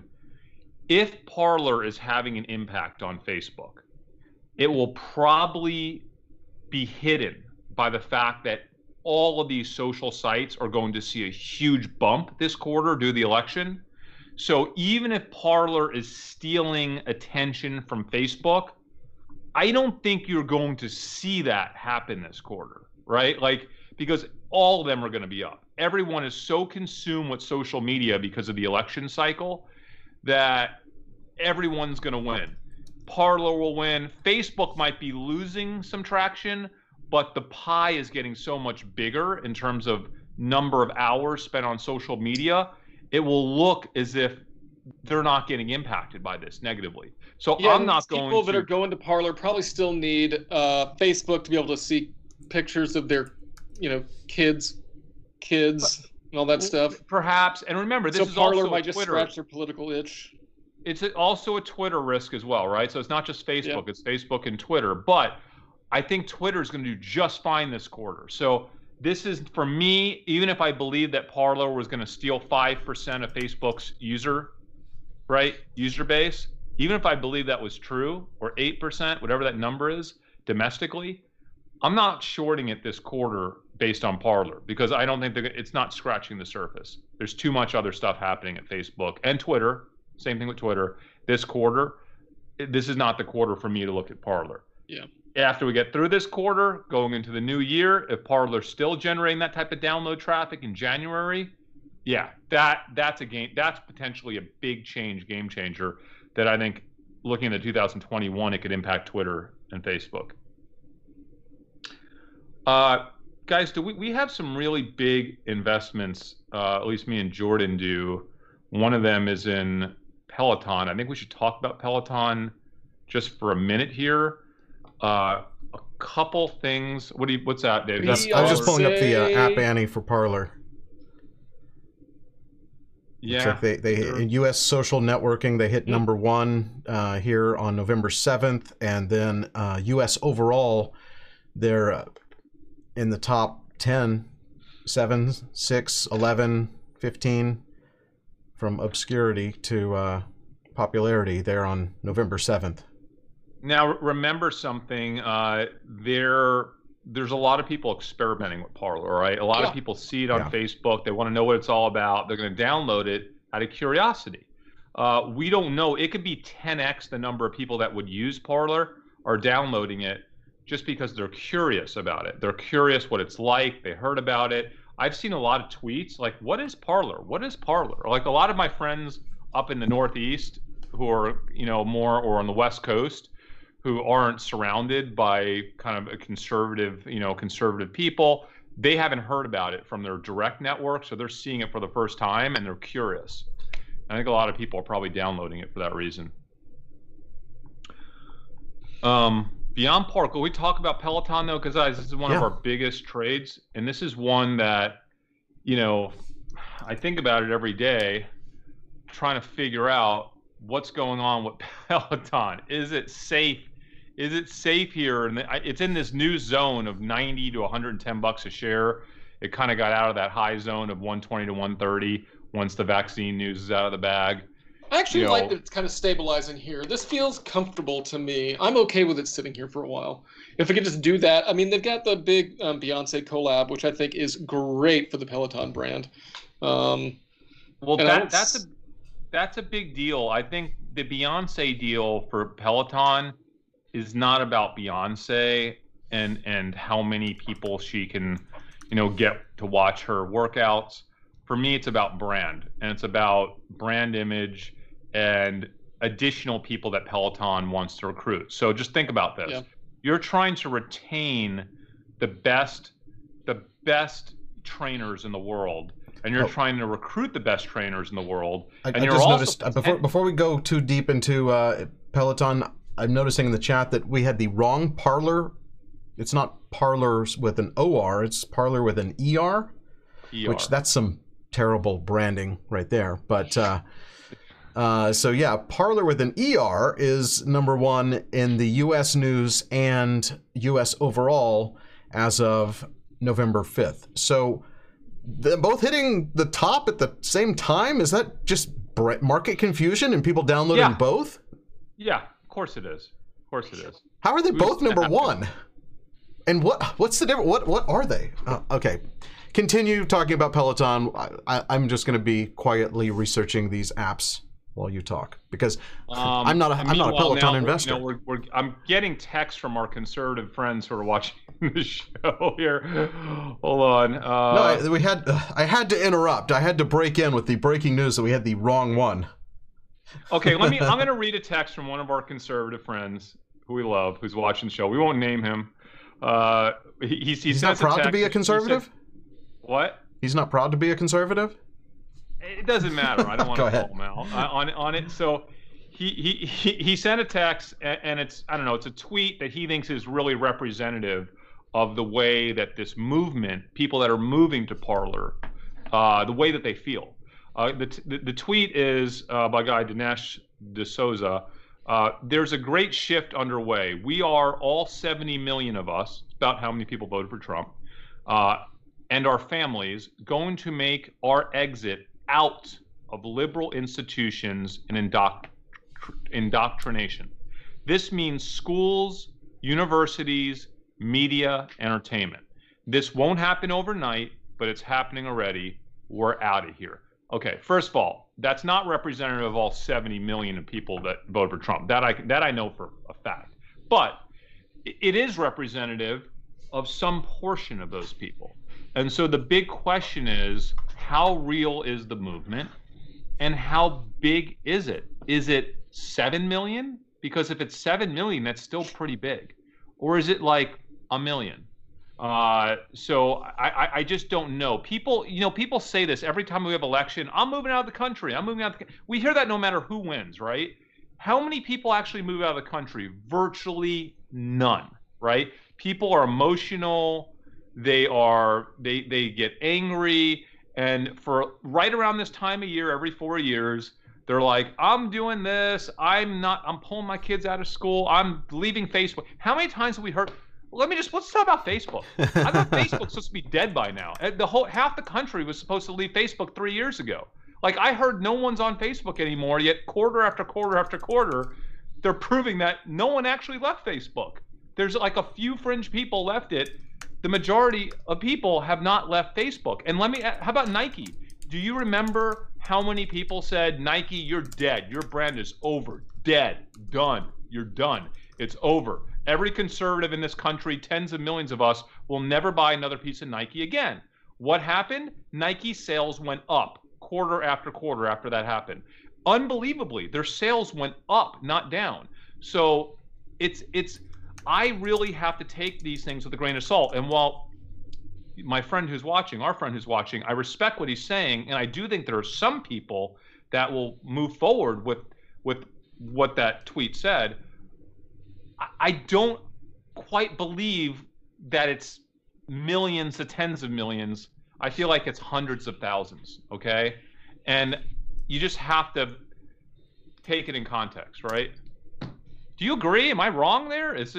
[SPEAKER 3] If Parler is having an impact on Facebook, it will probably be hidden by the fact that all of these social sites are going to see a huge bump this quarter due to the election. So even if Parler is stealing attention from Facebook, I don't think you're going to see that happen this quarter, right? Like, because all of them are going to be up. Everyone is so consumed with social media because of the election cycle that everyone's going to win. Parler will win. Facebook might be losing some traction, but the pie is getting so much bigger in terms of number of hours spent on social media. It will look as if they're not getting impacted by this negatively. So
[SPEAKER 2] yeah,
[SPEAKER 3] I'm not going
[SPEAKER 2] people
[SPEAKER 3] to...
[SPEAKER 2] that are going to Parler probably still need uh, Facebook to be able to see pictures of their, you know, kids, kids, and all that stuff.
[SPEAKER 3] Perhaps, and remember, this
[SPEAKER 2] so
[SPEAKER 3] is
[SPEAKER 2] Parler
[SPEAKER 3] also
[SPEAKER 2] might
[SPEAKER 3] a
[SPEAKER 2] just
[SPEAKER 3] Twitter.
[SPEAKER 2] scratch their political itch.
[SPEAKER 3] It's also a Twitter risk as well, right? So it's not just Facebook,
[SPEAKER 2] yeah.
[SPEAKER 3] it's Facebook and Twitter. But I think Twitter is going to do just fine this quarter. So this is, for me, even if I believe that Parler was going to steal five percent of Facebook's user, right, user base, even if I believe that was true, or eight percent, whatever that number is, domestically, I'm not shorting it this quarter based on Parler, because I don't think they're, it's not scratching the surface. There's too much other stuff happening at Facebook and Twitter. Same thing with Twitter. This quarter, this is not the quarter for me to look at Parler.
[SPEAKER 2] Yeah.
[SPEAKER 3] After we get through this quarter, going into the new year, if Parler's still generating that type of download traffic in January, yeah, that that's a game. That's potentially a big change, game changer. That I think, looking at two thousand twenty-one, it could impact Twitter and Facebook. Uh, guys, do we we have some really big investments? Uh, at least me and Jordan do. One of them is in Peloton. I think we should talk about Peloton just for a minute here. Uh, a couple things. What do you? What's that, Dave?
[SPEAKER 2] We
[SPEAKER 3] That's,
[SPEAKER 1] I was just pulling up the uh,
[SPEAKER 2] say-
[SPEAKER 1] App Annie for Parler.
[SPEAKER 3] yeah.
[SPEAKER 1] Looks like they, they
[SPEAKER 3] sure.
[SPEAKER 1] in U S social networking, they hit
[SPEAKER 2] Yep.
[SPEAKER 1] number one uh, here on November seventh, and then uh, U S overall, they're uh, in the top ten, seven, six, eleven, fifteen, from obscurity to uh, popularity there on November seventh.
[SPEAKER 3] Now, remember something. Uh, there, there's a lot of people experimenting with Parler, right? A lot
[SPEAKER 2] Yeah.
[SPEAKER 3] of people see it on
[SPEAKER 1] Yeah.
[SPEAKER 3] Facebook. They want to know what it's all about. They're going to download it out of curiosity. Uh, we don't know. It could be ten x the number of people that would use Parler are downloading it just because they're curious about it. They're curious what it's like. They heard about it. I've seen a lot of tweets like, what is Parler? What is Parler? Like, a lot of my friends up in the Northeast who are, you know, more, or on the West Coast, who aren't surrounded by kind of a conservative, you know, conservative people, they haven't heard about it from their direct network, so they're seeing it for the first time and they're curious. I think a lot of people are probably downloading it for that reason. Um, Beyond Park, will we talk about Peloton though? Because guys, this is one
[SPEAKER 1] Yeah.
[SPEAKER 3] of our biggest trades, and this is one that, you know, I think about it every day, trying to figure out what's going on with Peloton. Is it safe? Is it safe here? And it's in this new zone of ninety to one hundred ten bucks a share. It kind of got out of that high zone of one twenty to one thirty once the vaccine news is out of the bag.
[SPEAKER 2] I actually
[SPEAKER 3] You
[SPEAKER 2] like
[SPEAKER 3] know-
[SPEAKER 2] that it's kind of stabilizing here. This feels comfortable to me. I'm okay with it sitting here for a while. If we could just do that. I mean, they've got the big um, Beyonce collab, which I think is great for the Peloton brand. Um,
[SPEAKER 3] Well,
[SPEAKER 2] And I
[SPEAKER 3] that,
[SPEAKER 2] don't
[SPEAKER 3] that's a
[SPEAKER 2] s-
[SPEAKER 3] that's a big deal. I think the Beyonce deal for Peloton is not about Beyonce and and how many people she can, you know, get to watch her workouts. For me, it's about brand, and it's about brand image and additional people that Peloton wants to recruit. So just think about this.
[SPEAKER 2] Yeah.
[SPEAKER 3] You're trying to retain the best the best trainers in the world, and you're
[SPEAKER 1] Oh.
[SPEAKER 3] trying to recruit the best trainers in the world.
[SPEAKER 1] I,
[SPEAKER 3] and
[SPEAKER 1] I
[SPEAKER 3] you're
[SPEAKER 1] just
[SPEAKER 3] also
[SPEAKER 1] noticed uh, before before we go too deep into uh, Peloton, I'm noticing in the chat that we had the wrong parlor. It's not parlors with an O R, it's parlor with an E R,
[SPEAKER 3] E R.
[SPEAKER 1] which that's some terrible branding right there. But uh, uh, so yeah, parlor with an E R is number one in the U S news and U S overall as of November fifth. So they're both hitting the top at the same time. Is that just br- market confusion and people downloading
[SPEAKER 3] Yeah.
[SPEAKER 1] both?
[SPEAKER 3] Yeah, of course it is. Of course it is.
[SPEAKER 1] How are they
[SPEAKER 3] Who's
[SPEAKER 1] both number
[SPEAKER 3] that?
[SPEAKER 1] one? And what what's the difference? What what are they? Uh, okay, continue talking about Peloton. I, I, I'm just going to be quietly researching these apps while you talk because
[SPEAKER 3] Um,
[SPEAKER 1] I'm not a
[SPEAKER 3] and
[SPEAKER 1] I'm not a
[SPEAKER 3] meanwhile,
[SPEAKER 1] Peloton
[SPEAKER 3] now we're-
[SPEAKER 1] investor.
[SPEAKER 3] You know, we're, we're, I'm getting texts from our conservative friends who are watching the show here. Hold on. Uh,
[SPEAKER 1] no, I, we had I had to interrupt. I had to break in with the breaking news that we had the wrong one.
[SPEAKER 3] okay, let me. I'm going to read a text from one of our conservative friends who we love, who's watching the show. We won't name him. Uh, he, he, he
[SPEAKER 1] He's
[SPEAKER 3] sent
[SPEAKER 1] not
[SPEAKER 3] us
[SPEAKER 1] proud to
[SPEAKER 3] text.
[SPEAKER 1] be a
[SPEAKER 3] He said-
[SPEAKER 1] conservative.
[SPEAKER 3] What?
[SPEAKER 1] He's not proud to be a conservative.
[SPEAKER 3] It doesn't matter. I don't want
[SPEAKER 1] Go
[SPEAKER 3] to
[SPEAKER 1] ahead.
[SPEAKER 3] call him out uh, on on it. So he he he, he sent a text, a- and it's I don't know. It's a tweet that he thinks is really representative of the way that this movement, people that are moving to Parler, uh, the way that they feel. Uh, the, t- the the tweet is uh, by a guy Dinesh D'Souza. Uh, there's a great shift underway. We are all seventy million of us. It's about how many people voted for Trump. Uh, and our families going to make our exit out of liberal institutions and indoctr- indoctrination. This means schools, universities, media, entertainment. This won't happen overnight, but it's happening already. We're out of here. Okay, first of all, that's not representative of all seventy million of people that voted for Trump. That I that I know for a fact. But it is representative of some portion of those people. And so the big question is, how real is the movement and how big is it? Is it seven million? Because if it's seven million, that's still pretty big. Or is it like a million? Uh, so I, I, I just don't know. People, you know, people say this every time we have election. I'm moving out of the country. I'm moving out. Of the, we hear that no matter who wins, right? How many people actually move out of the country? Virtually none, right? People are emotional. They are they they get angry, and for right around this time of year, every four years, they're like, I'm doing this. I'm not. I'm pulling my kids out of school. I'm leaving Facebook. How many times have we heard? Let me just let's talk about Facebook. I thought Facebook's supposed to be dead by now. The whole half the country was supposed to leave Facebook three years ago. Like I heard no one's on Facebook anymore. Yet quarter after quarter after quarter, they're proving that no one actually left Facebook. There's like a few fringe people left it. The majority of people have not left Facebook. And let me, how about Nike? Do you remember how many people said, Nike, you're dead. Your brand is over, dead, done. You're done. It's over. Every conservative in this country, tens of millions of us, will never buy another piece of Nike again. What happened? Nike sales went up quarter after quarter after that happened. Unbelievably, their sales went up, not down. So it's, it's, I really have to take these things with a grain of salt. And while my friend who's watching, our friend who's watching, I respect what he's saying, and I do think there are some people that will move forward with with what that tweet said. I, I don't quite believe that it's millions to tens of millions. I feel like it's hundreds of thousands, okay? And you just have to take it in context, right? Do you agree? Am I wrong there? Is it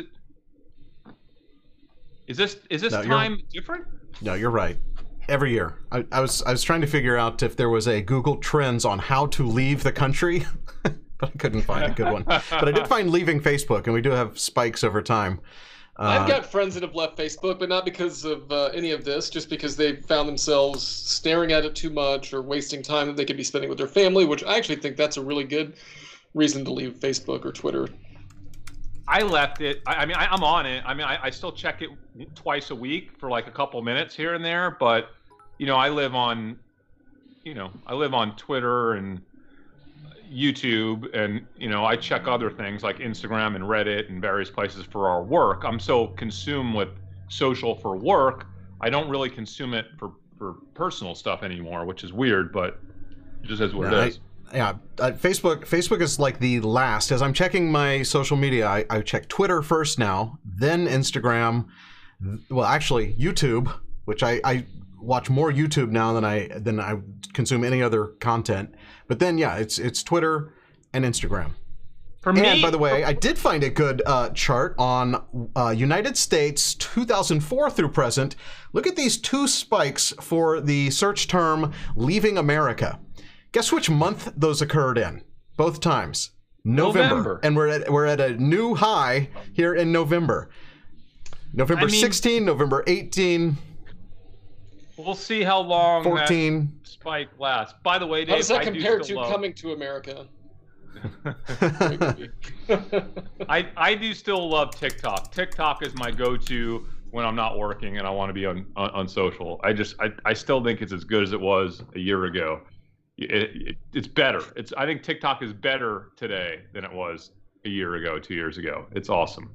[SPEAKER 3] Is this is this
[SPEAKER 1] no,
[SPEAKER 3] time different?
[SPEAKER 1] No, you're right. Every year. I, I was I was trying to figure out if there was a Google Trends on how to leave the country, but I couldn't find a good one. But I did find leaving Facebook, and we do have spikes over time. Uh,
[SPEAKER 2] I've got friends that have left Facebook, but not because of uh, any of this, just because they found themselves staring at it too much or wasting time that they could be spending with their family, which I actually think that's a really good reason to leave Facebook or Twitter.
[SPEAKER 3] I left it. I, I mean, I, I'm on it. I mean, I, I still check it twice a week for like a couple minutes here and there. But, you know, I live on, you know, I live on Twitter and YouTube, and, you know, I check other things like Instagram and Reddit and various places for our work. I'm so consumed with social for work, I don't really consume it for, for personal stuff anymore, which is weird, but it just is what
[SPEAKER 1] no,
[SPEAKER 3] it is.
[SPEAKER 1] I, Yeah, uh, Facebook. Facebook is like the last. As I'm checking my social media, I, I check Twitter first now, then Instagram. Well, actually, YouTube, which I, I watch more YouTube now than I than I consume any other content. But then, yeah, it's it's Twitter and Instagram.
[SPEAKER 3] For me,
[SPEAKER 1] and by the way, I did find a good uh, chart on uh, United States two thousand four through present. Look at these two spikes for the search term "leaving America." Guess which month those occurred in? Both times. November.
[SPEAKER 3] November.
[SPEAKER 1] And we're at we're at a new high here in November. November
[SPEAKER 3] I mean,
[SPEAKER 1] sixteenth, November eighteenth.
[SPEAKER 3] We'll see how long
[SPEAKER 1] fourteen.
[SPEAKER 3] that spike lasts. By the way, Dave,
[SPEAKER 2] how does that
[SPEAKER 3] I
[SPEAKER 2] compare
[SPEAKER 3] do
[SPEAKER 2] to
[SPEAKER 3] love,
[SPEAKER 2] Coming to America?
[SPEAKER 3] I I do still love TikTok. TikTok is my go-to when I'm not working and I want to be on, on on social. I just I I still think it's as good as it was a year ago. It, it, it's better. It's I think TikTok is better today than it was a year ago, two years ago. It's awesome.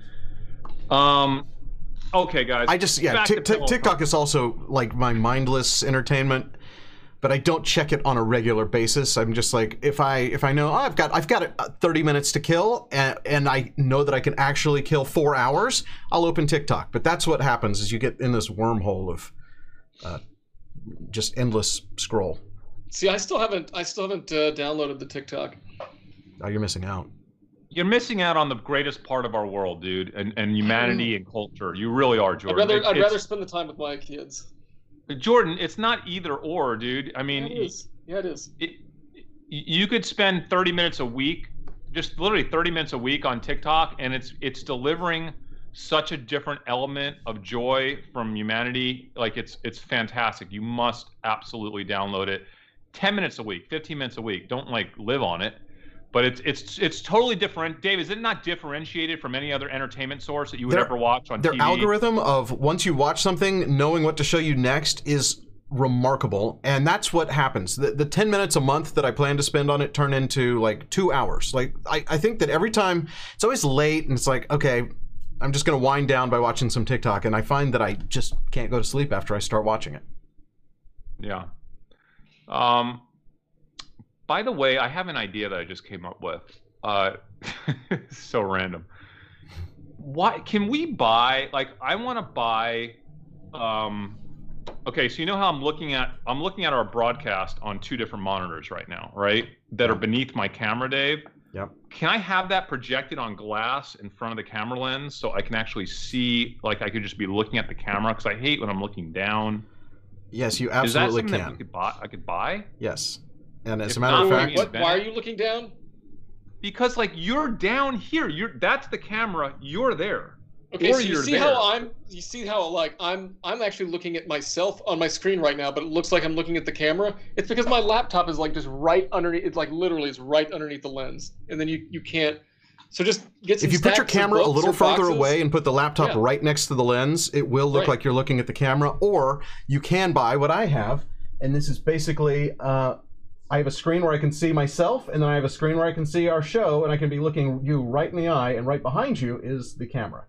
[SPEAKER 3] Um, okay, guys.
[SPEAKER 1] I just yeah.
[SPEAKER 3] back
[SPEAKER 1] T-
[SPEAKER 3] to
[SPEAKER 1] t-
[SPEAKER 3] Pillow
[SPEAKER 1] TikTok
[SPEAKER 3] Talk.
[SPEAKER 1] is also like my mindless entertainment, but I don't check it on a regular basis. I'm just like if I if I know oh, I've got I've got uh, thirty minutes to kill and and I know that I can actually kill four hours, I'll open TikTok. But that's what happens is you get in this wormhole of uh, just endless scroll.
[SPEAKER 2] See, I still haven't I still haven't uh, downloaded the TikTok.
[SPEAKER 1] Oh, you're missing out.
[SPEAKER 3] You're missing out on the greatest part of our world, dude, and, and humanity and culture. You really are, Jordan.
[SPEAKER 2] I'd rather
[SPEAKER 3] It-
[SPEAKER 2] I'd
[SPEAKER 3] it's-
[SPEAKER 2] rather spend the time with my kids.
[SPEAKER 3] Jordan, it's not either or, dude. I mean,
[SPEAKER 2] Yeah, it is. Yeah, it is.
[SPEAKER 3] it, you could spend thirty minutes a week, just literally thirty minutes a week on TikTok, and it's it's delivering such a different element of joy from humanity. Like it's it's fantastic. You must absolutely download it. ten minutes a week, fifteen minutes a week. Don't like live on it. But it's it's it's totally different. Dave, is it not differentiated from any other entertainment source that you would
[SPEAKER 1] Their-
[SPEAKER 3] ever watch on
[SPEAKER 1] Their
[SPEAKER 3] T V?
[SPEAKER 1] algorithm of once you watch something, knowing what to show you next is remarkable, and that's what happens. The, the ten minutes a month that I plan to spend on it turn into like two hours. Like I, I think that every time it's always late, and it's like okay, I'm just gonna wind down by watching some TikTok, and I find that I just can't go to sleep after I start watching it.
[SPEAKER 3] Yeah. Um. By the way, I have an idea that I just came up with. Uh, so random. Why can we buy? Like, I want to buy. Um, okay, so you know how I'm looking at I'm looking at our broadcast on two different monitors right now, right? That are beneath my camera, Dave.
[SPEAKER 1] Yep.
[SPEAKER 3] Can I have that projected on glass in front of the camera lens so I can actually see? Like, I could just be looking at the camera because I hate when I'm looking down.
[SPEAKER 1] Yes, you
[SPEAKER 3] Is that
[SPEAKER 1] absolutely
[SPEAKER 3] something that
[SPEAKER 1] can.
[SPEAKER 3] we could buy? I could buy.
[SPEAKER 1] Yes, and as
[SPEAKER 3] If
[SPEAKER 1] a matter of
[SPEAKER 3] not,
[SPEAKER 1] fact,
[SPEAKER 3] we
[SPEAKER 2] What? Why are you looking down?
[SPEAKER 3] Because like you're down here, you're that's the camera, you're there.
[SPEAKER 2] Okay,
[SPEAKER 3] Or
[SPEAKER 2] so you
[SPEAKER 3] you're
[SPEAKER 2] see
[SPEAKER 3] there.
[SPEAKER 2] how I'm you see how like I'm I'm actually looking at myself on my screen right now, but it looks like I'm looking at the camera. It's because my laptop is like just right underneath it's like literally it's right underneath the lens. And then you you can't so just get some
[SPEAKER 1] if you put your
[SPEAKER 2] stacks of
[SPEAKER 1] camera a
[SPEAKER 2] books
[SPEAKER 1] little
[SPEAKER 2] or
[SPEAKER 1] further
[SPEAKER 2] boxes.
[SPEAKER 1] away and put the laptop
[SPEAKER 2] Yeah.
[SPEAKER 1] right next to the lens, it will look
[SPEAKER 2] Right.
[SPEAKER 1] like you're looking at the camera. Or you can buy what I have, and this is basically uh, I have a screen where I can see myself, and then I have a screen where I can see our show, and I can be looking you right in the eye, and right behind you is the camera.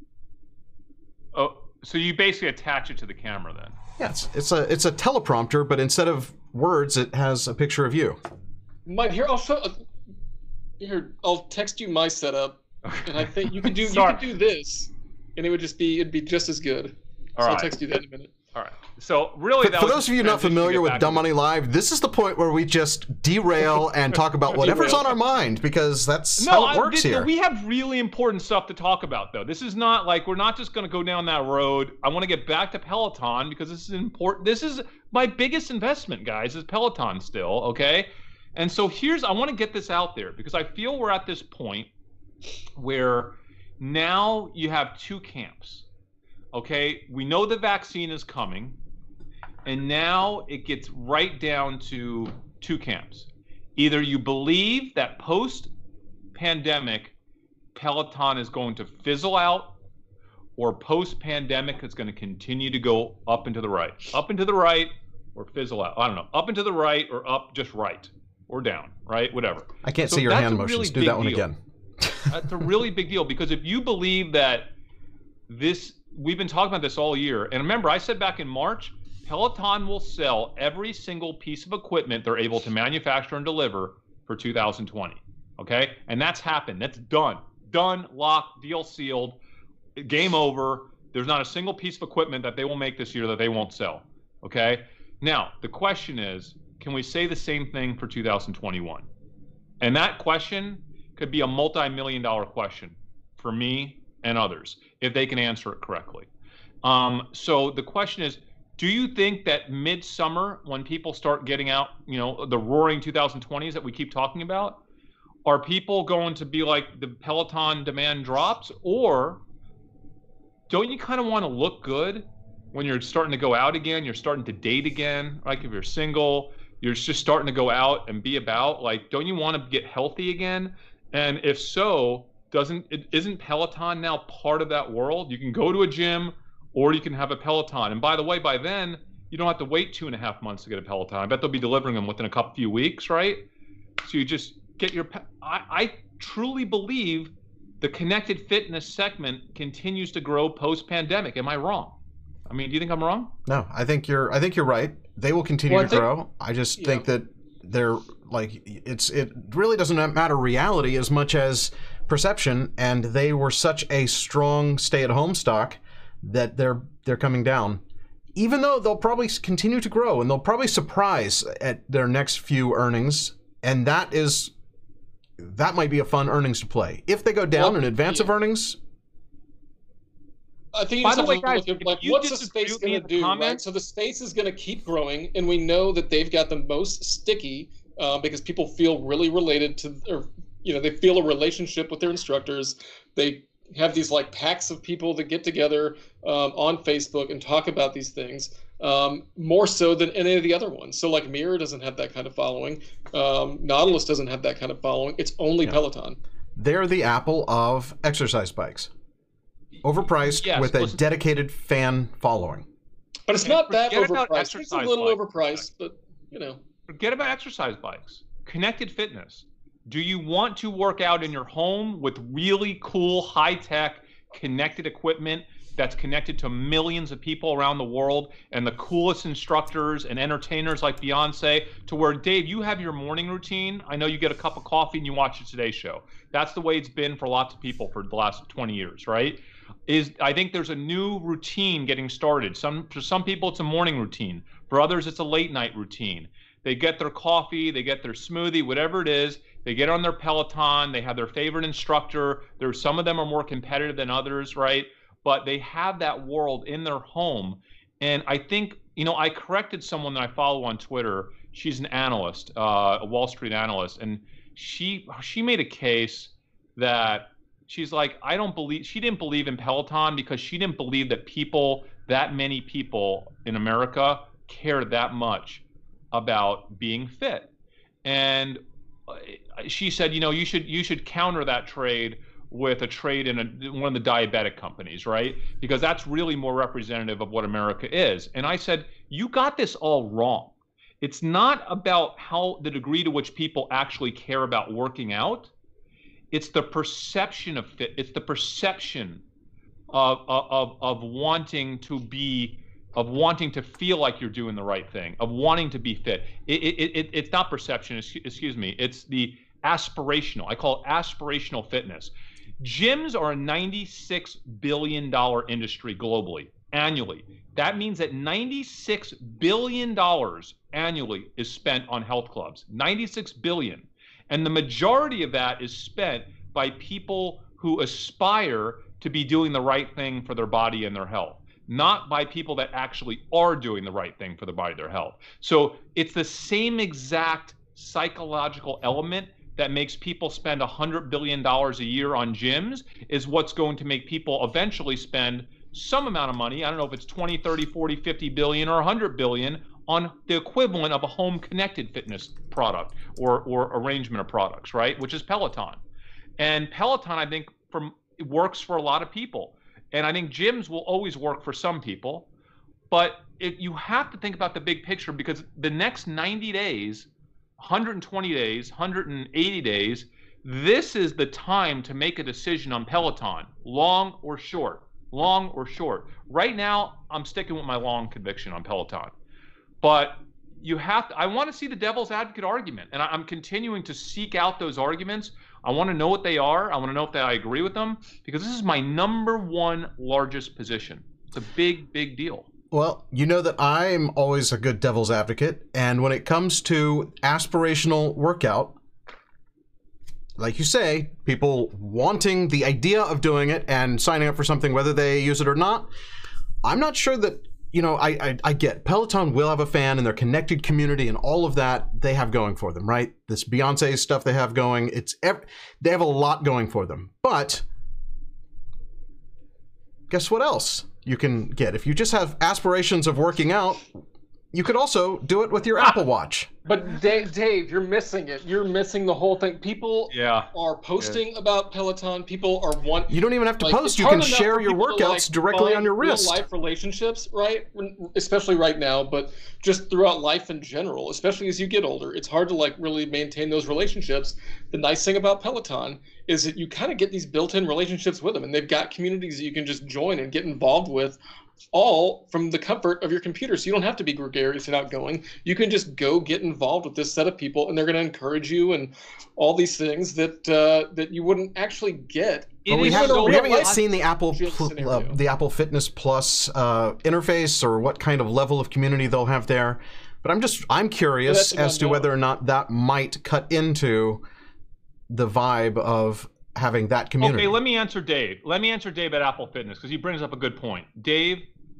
[SPEAKER 3] Oh, so you basically attach it to the camera then.
[SPEAKER 1] Yeah, it's, it's a it's a teleprompter, but instead of words, it has a picture of you.
[SPEAKER 2] My here I'll show here I'll text you my setup and I think you can do you
[SPEAKER 3] Sorry.
[SPEAKER 2] can do this. and it would just be it'd be just as good.
[SPEAKER 3] All
[SPEAKER 2] so
[SPEAKER 3] right.
[SPEAKER 2] I'll text you that in a minute.
[SPEAKER 3] All right. So really,
[SPEAKER 1] For,
[SPEAKER 3] that
[SPEAKER 1] for
[SPEAKER 3] was
[SPEAKER 1] those of you
[SPEAKER 3] just
[SPEAKER 1] not
[SPEAKER 3] transition to
[SPEAKER 1] familiar
[SPEAKER 3] get
[SPEAKER 1] with
[SPEAKER 3] back
[SPEAKER 1] Dumb
[SPEAKER 3] to-
[SPEAKER 1] Money Live, this is the point where we just derail and talk about whatever's
[SPEAKER 2] Derail.
[SPEAKER 1] on our mind, because that's
[SPEAKER 3] No,
[SPEAKER 1] how it
[SPEAKER 3] I-
[SPEAKER 1] works
[SPEAKER 3] this-
[SPEAKER 1] here.
[SPEAKER 3] we have really important stuff to talk about, though. This is not like we're not just going to go down that road. I want to get back to Peloton because this is important. This is my biggest investment, guys, is Peloton still, okay? And so here's, I want to get this out there because I feel we're at this point where now you have two camps, okay? We know the vaccine is coming, and now it gets right down to two camps. Either you believe that post-pandemic Peloton is going to fizzle out, or post-pandemic it's going to continue to go up and to the right. Up and to the right, or fizzle out. I don't know. Up and to the right, or up just right, or down, right? Whatever.
[SPEAKER 1] I can't
[SPEAKER 3] So
[SPEAKER 1] see your
[SPEAKER 3] that's
[SPEAKER 1] hand
[SPEAKER 3] a
[SPEAKER 1] motions.
[SPEAKER 3] really
[SPEAKER 1] Do
[SPEAKER 3] big
[SPEAKER 1] that one
[SPEAKER 3] deal.
[SPEAKER 1] again.
[SPEAKER 3] That's a really big deal because if you believe that this, we've been talking about this all year, and remember, I said back in March, Peloton will sell every single piece of equipment they're able to manufacture and deliver for two thousand twenty. Okay, and that's happened. That's done, done, locked, deal sealed, game over. There's not a single piece of equipment that they will make this year that they won't sell. Okay, now the question is, can we say the same thing for two thousand twenty-one? And that question could be a multi-million dollar question for me and others if they can answer it correctly. Um, so the question is, do you think that midsummer, when people start getting out, you know, the roaring two thousand twenties that we keep talking about, are people going to be like the Peloton demand drops? Or don't you kind of want to look good when you're starting to go out again, you're starting to date again, like if you're single, you're just starting to go out and be about, like, don't you want to get healthy again? And if so, doesn't it, isn't Peloton now part of that world? You can go to a gym, or you can have a Peloton. And by the way, by then, you don't have to wait two and a half months to get a Peloton. I bet they'll be delivering them within a couple few weeks, right? So you just get your, I, I truly believe the connected fitness segment continues to grow post-pandemic. Am I wrong? I mean, do you think I'm wrong?
[SPEAKER 1] No, I think you're. I think you're right. They will continue
[SPEAKER 2] Well, I
[SPEAKER 1] to
[SPEAKER 2] think-
[SPEAKER 1] grow. I just
[SPEAKER 2] yeah.
[SPEAKER 1] think that they're like it's. It really doesn't matter reality as much as perception, and they were such a strong stay-at-home stock that they're they're coming down. Even though they'll probably continue to grow, and they'll probably surprise at their next few earnings, and that is that might be a fun earnings to play. If they go down
[SPEAKER 2] Well,
[SPEAKER 1] in advance
[SPEAKER 2] yeah.
[SPEAKER 1] of earnings,
[SPEAKER 2] I think you
[SPEAKER 3] By
[SPEAKER 2] just
[SPEAKER 3] the
[SPEAKER 2] have
[SPEAKER 3] way,
[SPEAKER 2] to
[SPEAKER 3] guys,
[SPEAKER 2] look at,
[SPEAKER 3] if
[SPEAKER 2] like,
[SPEAKER 3] you
[SPEAKER 2] what's the
[SPEAKER 3] disagree
[SPEAKER 2] space
[SPEAKER 3] with me
[SPEAKER 2] going
[SPEAKER 3] in
[SPEAKER 2] to
[SPEAKER 3] the
[SPEAKER 2] do, right?
[SPEAKER 3] comments-
[SPEAKER 2] So the space is going to keep growing, and we know that they've got the most sticky uh, because people feel really related to, or you know, they feel a relationship with their instructors. They have these like packs of people that get together um, on Facebook and talk about these things um, more so than any of the other ones. So like Mirror doesn't have that kind of following. Um, Nautilus doesn't have that kind of following. It's only
[SPEAKER 1] Yeah.
[SPEAKER 2] Peloton.
[SPEAKER 1] they're the Apple of exercise bikes. Overpriced
[SPEAKER 3] Yes,
[SPEAKER 1] with a
[SPEAKER 3] listen-
[SPEAKER 1] dedicated fan following.
[SPEAKER 2] But it's
[SPEAKER 3] And
[SPEAKER 2] not that
[SPEAKER 3] forget about
[SPEAKER 2] overpriced. It's a
[SPEAKER 3] exercise
[SPEAKER 2] little
[SPEAKER 3] bikes.
[SPEAKER 2] overpriced, but you know.
[SPEAKER 3] Forget about exercise bikes. Connected fitness. Do you want to work out in your home with really cool, high-tech, connected equipment that's connected to millions of people around the world and the coolest instructors and entertainers like Beyonce, to where, Dave, you have your morning routine. I know you get a cup of coffee and you watch the Today Show. That's the way it's been for lots of people for the last twenty years, right? Is I think there's a new routine getting started. Some for some people it's a morning routine. For others it's a late night routine. They get their coffee, they get their smoothie, whatever it is. They get on their Peloton. They have their favorite instructor. There's some of them are more competitive than others, right? But they have that world in their home. And I think, you know, I corrected someone that I follow on Twitter. She's an analyst, uh, a Wall Street analyst, and she she made a case that she's like, I don't believe, she didn't believe in Peloton because she didn't believe that people, that many people in America care that much about being fit. And she said, you know, you should you should counter that trade with a trade in a, one of the diabetic companies, right? Because that's really more representative of what America is. And I said, you got this all wrong. It's not about how the degree to which people actually care about working out. It's the perception of fit. It's the perception of of of wanting to be, of wanting to feel like you're doing the right thing, of wanting to be fit. It, it, it, it's not perception, excuse me. It's the aspirational. I call it aspirational fitness. Gyms are a ninety-six billion dollars industry globally, annually. That means that ninety-six billion dollars annually is spent on health clubs. ninety-six billion dollars. And the majority of that is spent by people who aspire to be doing the right thing for their body and their health, not by people that actually are doing the right thing for their body and their health. So it's the same exact psychological element that makes people spend one hundred billion dollars a year on gyms is what's going to make people eventually spend some amount of money. I don't know if it's twenty, thirty, forty, fifty billion or one hundred billion on the equivalent of a home connected fitness product or, or arrangement of products, right? Which is Peloton. And Peloton, I think, from, works for a lot of people. And I think gyms will always work for some people. But it, you have to think about the big picture, because the next ninety days, one hundred twenty days, one hundred eighty days, this is the time to make a decision on Peloton, long or short, long or short. Right now, I'm sticking with my long conviction on Peloton. But you have to, I want to see the devil's advocate argument, and I, I'm continuing to seek out those arguments. I want to know what they are. I want to know if that I agree with them, because this is my number one largest position. It's a big, big deal.
[SPEAKER 1] Well, you know that I'm always a good devil's advocate, and when it comes to aspirational workout, like you say, people wanting the idea of doing it and signing up for something, whether they use it or not, I'm not sure that, you know, I, I, I get Peloton will have a fan and their connected community and all of that they have going for them, right? This Beyonce stuff they have going, it's ev- they have a lot going for them. But guess what else you can get? If you just have aspirations of working out, you could also do it with your Apple Watch.
[SPEAKER 2] But Dave, Dave, you're missing it. You're missing the whole thing. People
[SPEAKER 3] yeah.
[SPEAKER 2] are posting yeah. about Peloton. People are want.
[SPEAKER 1] You don't even have to
[SPEAKER 2] like,
[SPEAKER 1] post. You can share your workouts like directly on your wrist.
[SPEAKER 2] Real life relationships, right? Especially right now, but just throughout life in general. Especially as you get older, it's hard to like really maintain those relationships. The nice thing about Peloton is that you kind of get these built-in relationships with them, and they've got communities that you can just join and get involved with, all from the comfort of your computer. So you don't have to be gregarious and outgoing. You can just go get involved with this set of people, and they're going to encourage you and all these things that uh, that you wouldn't actually get.
[SPEAKER 1] But we haven't, we haven't yet seen the Apple uh, the Apple Fitness Plus uh, interface, or what kind of level of community they'll have there. But I'm just I'm curious as to whether or not that might cut into the vibe of having that community.
[SPEAKER 3] Okay, let me answer Dave. Let me answer Dave at Apple Fitness, because he brings up a good point. Dave,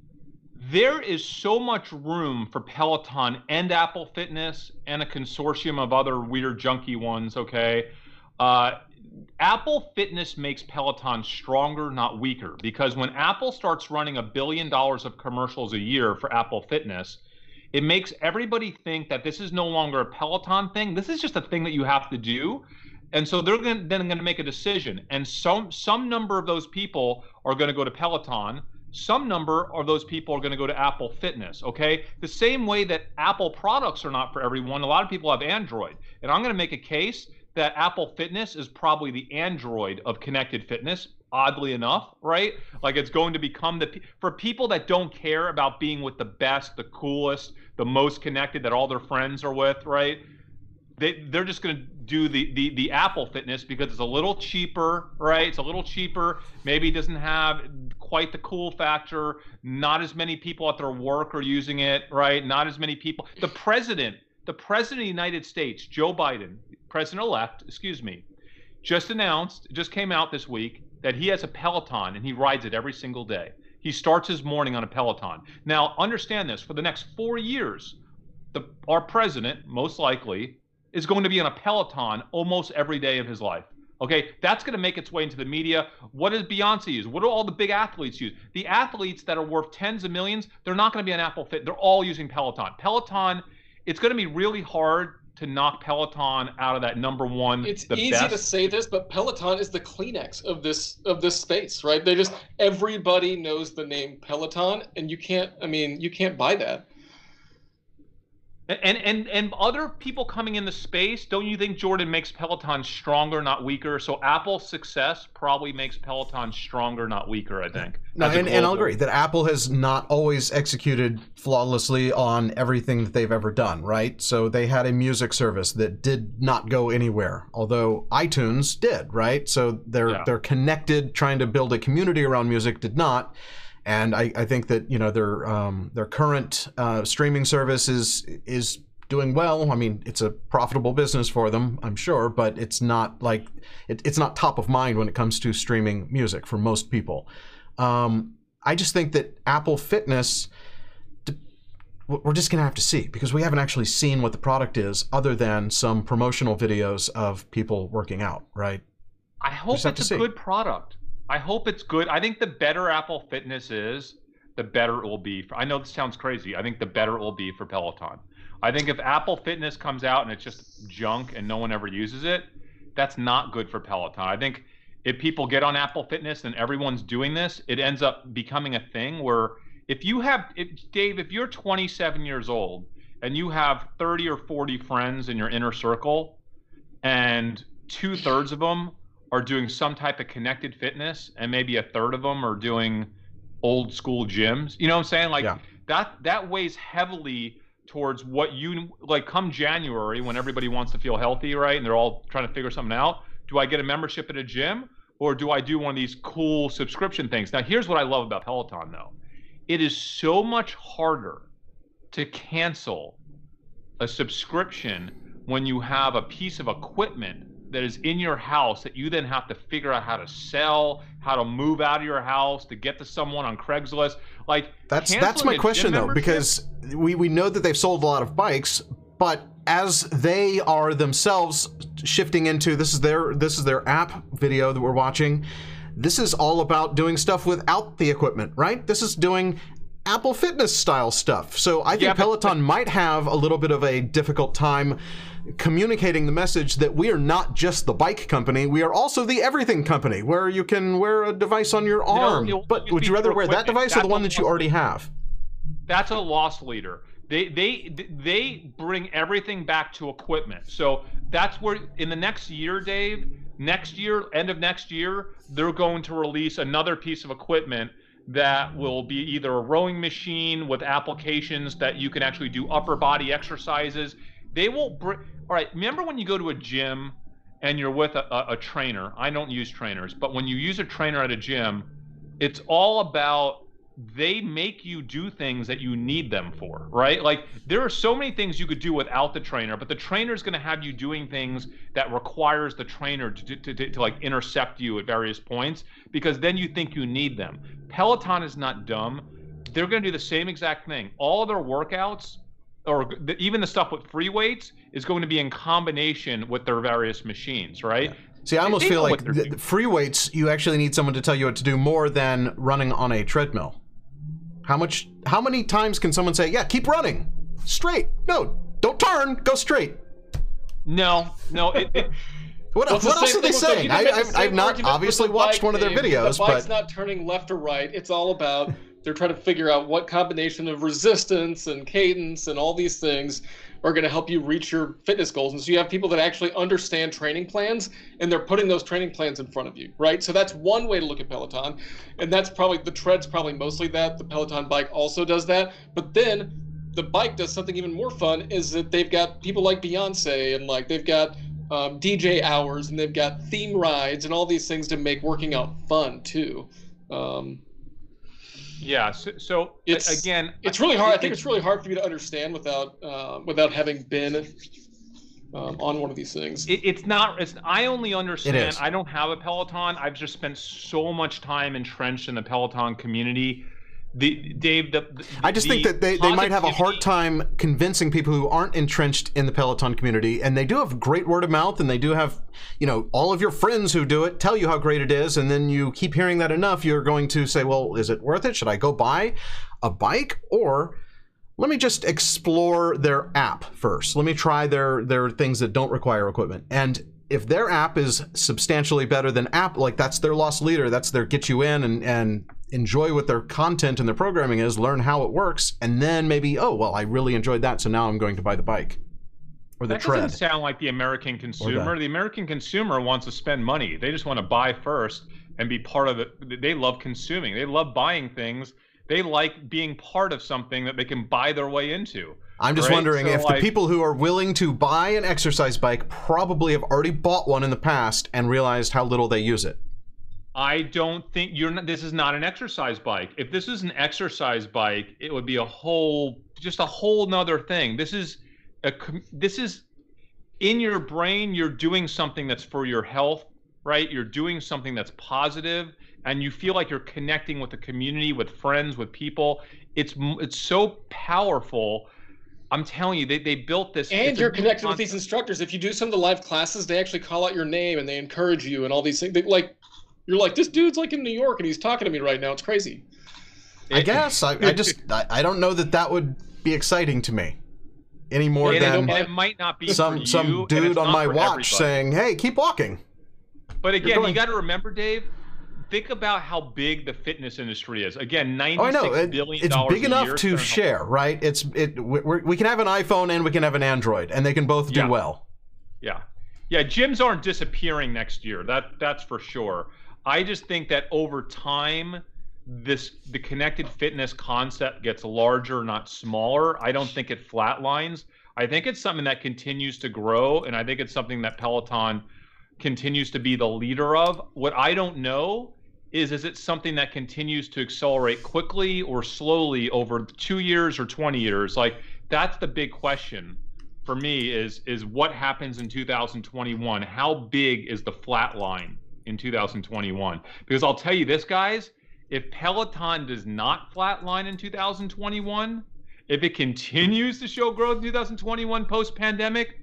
[SPEAKER 3] there is so much room for Peloton and Apple Fitness and a consortium of other weird junky ones, okay? Uh, Apple Fitness makes Peloton stronger, not weaker, because when Apple starts running a billion dollars of commercials a year for Apple Fitness, it makes everybody think that this is no longer a Peloton thing. This is just a thing that you have to do. And so they're gonna, then going to make a decision. And some, some number of those people are going to go to Peloton. Some number of those people are going to go to Apple Fitness, okay? The same way that Apple products are not for everyone. A lot of people have Android. And I'm going to make a case that Apple Fitness is probably the Android of connected fitness, oddly enough, right? Like it's going to become the, for people that don't care about being with the best, the coolest, the most connected that all their friends are with, right? They, they're just going to do the, the, the Apple Fitness because it's a little cheaper, right? It's a little cheaper. Maybe it doesn't have quite the cool factor. Not as many people at their work are using it, right? Not as many people. The president, the president of the United States, Joe Biden, president-elect, excuse me, just announced, just came out this week, that he has a Peloton and he rides it every single day. He starts his morning on a Peloton. Now, understand this, for the next four years, the, our president, most likely, is going to be on a Peloton almost every day of his life. Okay, that's going to make its way into the media. What does Beyonce use? What do all the big athletes use? The athletes that are worth tens of millions, they're not going to be on Apple Fit. They're all using Peloton. Peloton, it's going to be really hard to knock Peloton out of that number one.
[SPEAKER 2] It's
[SPEAKER 3] the
[SPEAKER 2] easy
[SPEAKER 3] best.
[SPEAKER 2] to say this, but Peloton is the Kleenex of this of this space, right? They just everybody knows the name Peloton, and you can't. I mean, you can't buy that.
[SPEAKER 3] And and and other people coming into space, don't you think, Jordan, makes Peloton stronger, not weaker? So Apple's success probably makes Peloton stronger, not weaker, I think.
[SPEAKER 1] No, and, and I'll agree that Apple has not always executed flawlessly on everything that they've ever done, right? So they had a music service that did not go anywhere, although iTunes did, right? So they're
[SPEAKER 3] Yeah.
[SPEAKER 1] they're connected, trying to build a community around music, did not. And I, I think that, you know, their um, their current uh, streaming service is is doing well. I mean, it's a profitable business for them, I'm sure, but it's not like it, it's not top of mind when it comes to streaming music for most people. Um, I just think that Apple Fitness, we're just gonna have to see, because we haven't actually seen what the product is other than some promotional videos of people working out, right?
[SPEAKER 3] I hope
[SPEAKER 1] just have
[SPEAKER 3] it's
[SPEAKER 1] to
[SPEAKER 3] a
[SPEAKER 1] see.
[SPEAKER 3] good product. I hope it's good. I think the better Apple Fitness is, the better it will be. For, I know this sounds crazy. I think the better it will be for Peloton. I think if Apple Fitness comes out and it's just junk and no one ever uses it, that's not good for Peloton. I think if people get on Apple Fitness and everyone's doing this, it ends up becoming a thing where if you have, if, Dave, if you're twenty-seven years old and you have thirty or forty friends in your inner circle and two thirds of them are doing some type of connected fitness and maybe a third of them are doing old school gyms, you know what I'm saying? Like
[SPEAKER 1] Yeah.
[SPEAKER 3] that, that weighs heavily towards what you, like come January when everybody wants to feel healthy, right? And they're all trying to figure something out. Do I get a membership at a gym or do I do one of these cool subscription things? Now, here's what I love about Peloton though. It is so much harder to cancel a subscription when you have a piece of equipment that is in your house that you then have to figure out how to sell, how to move out of your house, to get to someone on Craigslist. Like
[SPEAKER 1] That's that's
[SPEAKER 3] canceling
[SPEAKER 1] my
[SPEAKER 3] a gym
[SPEAKER 1] question though,
[SPEAKER 3] membership-
[SPEAKER 1] because we, we know that they've sold a lot of bikes, but as they are themselves shifting into this is their this is their app video that we're watching, this is all about doing stuff without the equipment, right? This is doing Apple Fitness style stuff. So I think
[SPEAKER 3] Yeah, but-
[SPEAKER 1] Peloton might have a little bit of a difficult time communicating the message that we are not just the bike company, we are also the everything company, where you can wear a device on your arm.
[SPEAKER 3] you'll-
[SPEAKER 1] But
[SPEAKER 3] you'll
[SPEAKER 1] would
[SPEAKER 3] be
[SPEAKER 1] you rather
[SPEAKER 3] for
[SPEAKER 1] wear that
[SPEAKER 3] equipment.
[SPEAKER 1] device or the
[SPEAKER 3] That's
[SPEAKER 1] one
[SPEAKER 3] a
[SPEAKER 1] that you
[SPEAKER 3] loss
[SPEAKER 1] already
[SPEAKER 3] leader.
[SPEAKER 1] have?
[SPEAKER 3] That's a loss leader. They they they bring everything back to equipment. So that's where in the next year, Dave, next year, end of next year, they're going to release another piece of equipment that will be either a rowing machine with applications that you can actually do upper body exercises. They will bring. All right, remember when you go to a gym and you're with a, a, a trainer? I don't use trainers, but when you use a trainer at a gym, it's all about they make you do things that you need them for, right? Like there are so many things you could do without the trainer, but the trainer is going to have you doing things that requires the trainer to, to, to, to like intercept you at various points, because then you think you need them. Peloton is not dumb. They're going to do the same exact thing. All of their workouts, or the, even the stuff with free weights, is going to be in combination with their various machines, right?
[SPEAKER 1] Yeah. See, I almost
[SPEAKER 3] They
[SPEAKER 1] feel
[SPEAKER 3] know
[SPEAKER 1] like
[SPEAKER 3] what they're
[SPEAKER 1] th-
[SPEAKER 3] doing.
[SPEAKER 1] free weights, you actually need someone to tell you what to do more than running on a treadmill. How much? How many times can someone say, "Yeah, keep running straight"? No, don't turn. Go straight.
[SPEAKER 3] No, no. It, it,
[SPEAKER 1] What,
[SPEAKER 2] Well, it's
[SPEAKER 1] what
[SPEAKER 2] the
[SPEAKER 1] else
[SPEAKER 2] same
[SPEAKER 1] are they
[SPEAKER 2] thing with the-
[SPEAKER 1] saying?
[SPEAKER 2] you
[SPEAKER 1] I,
[SPEAKER 2] can make the
[SPEAKER 1] I've,
[SPEAKER 2] same
[SPEAKER 1] I've not
[SPEAKER 2] argument with
[SPEAKER 1] obviously
[SPEAKER 2] the
[SPEAKER 1] watched
[SPEAKER 2] bike,
[SPEAKER 1] one of their
[SPEAKER 2] Dave.
[SPEAKER 1] videos,
[SPEAKER 2] The bike's
[SPEAKER 1] but
[SPEAKER 2] not turning left or right. It's all about they're trying to figure out what combination of resistance and cadence and all these things are going to help you reach your fitness goals. And so you have people that actually understand training plans, and they're putting those training plans in front of you, right? So that's one way to look at Peloton, and that's probably the tread's probably mostly that. The Peloton bike also does that, but then the bike does something even more fun. Is that they've got people like Beyonce, and like they've got um, D J hours, and they've got theme rides and all these things to make working out fun too. Um,
[SPEAKER 3] yeah. So, so
[SPEAKER 2] It's-
[SPEAKER 3] again,
[SPEAKER 2] it's really hard. I
[SPEAKER 3] it-
[SPEAKER 2] think it's really hard for you to understand without uh, without having been um, on one of these things.
[SPEAKER 3] It, it's not. It's. I only understand.
[SPEAKER 1] is.
[SPEAKER 3] I don't have a Peloton. I've just spent so much time entrenched in the Peloton community. The Dave. The, the
[SPEAKER 1] I just think
[SPEAKER 3] the
[SPEAKER 1] that they, they might have a hard
[SPEAKER 3] positivity-
[SPEAKER 1] time convincing people who aren't entrenched in the Peloton community, and they do have great word of mouth, and they do have, you know, all of your friends who do it tell you how great it is, and then you keep hearing that enough, you're going to say, well, is it worth it? Should I go buy a bike? Or let me just explore their app first. Let me try their, their things that don't require equipment. And if their app is substantially better than app, like that's their loss leader, that's their get you in and, and enjoy what their content and their programming is, learn how it works, and then maybe, oh, well, I really enjoyed that, so now I'm going to buy the bike or the
[SPEAKER 3] that
[SPEAKER 1] tread.
[SPEAKER 3] doesn't sound like the American consumer. The American consumer wants to spend money. They just want to buy first and be part of it. They love consuming. They love buying things. They like being part of something that they can buy their way into.
[SPEAKER 1] I'm just
[SPEAKER 3] right?
[SPEAKER 1] wondering
[SPEAKER 3] so
[SPEAKER 1] if
[SPEAKER 3] like,
[SPEAKER 1] the people who are willing to buy an exercise bike probably have already bought one in the past and realized how little they use it.
[SPEAKER 3] I don't think you're not, this is not an exercise bike. If this is an exercise bike, it would be a whole, just a whole nother thing. This is a, this is in your brain, you're doing something that's for your health, right? You're doing something that's positive, and you feel like you're connecting with the community, with friends, with people. It's, it's so powerful. I'm telling you, they, they built this.
[SPEAKER 2] And you're connected with these instructors. If you do some of the live classes, they actually call out your name and they encourage you and all these things. They, like, you're like, this dude's like in New York and he's talking to me right now. It's crazy.
[SPEAKER 1] I guess. I, I just, I, I don't know that that would be exciting to me any more
[SPEAKER 3] yeah,
[SPEAKER 1] than
[SPEAKER 3] it might not be
[SPEAKER 1] some,
[SPEAKER 3] for
[SPEAKER 1] some
[SPEAKER 3] you,
[SPEAKER 1] dude on my watch
[SPEAKER 3] everybody.
[SPEAKER 1] saying, hey, keep walking.
[SPEAKER 3] But again,
[SPEAKER 1] going...
[SPEAKER 3] you got to remember, Dave, think about how big the fitness industry is. Again, ninety-six
[SPEAKER 1] oh, I know. It,
[SPEAKER 3] billion
[SPEAKER 1] it's
[SPEAKER 3] dollars
[SPEAKER 1] big enough to share, right? It's it. We're, we can have an iPhone and we can have an Android, and they can both do
[SPEAKER 3] yeah.
[SPEAKER 1] well.
[SPEAKER 3] Yeah, yeah. Gyms aren't disappearing next year. That that's for sure. I just think that over time, this the connected fitness concept gets larger, not smaller. I don't think it flatlines. I think it's something that continues to grow, and I think it's something that Peloton continues to be the leader of. What I don't know is, is it something that continues to accelerate quickly or slowly over two years or twenty years? Like, that's the big question for me is, is what happens in two thousand twenty-one? How big is the flat line in two thousand twenty-one? Because I'll tell you this, guys, if Peloton does not flatline in two thousand twenty-one, if it continues to show growth in two thousand twenty-one post-pandemic,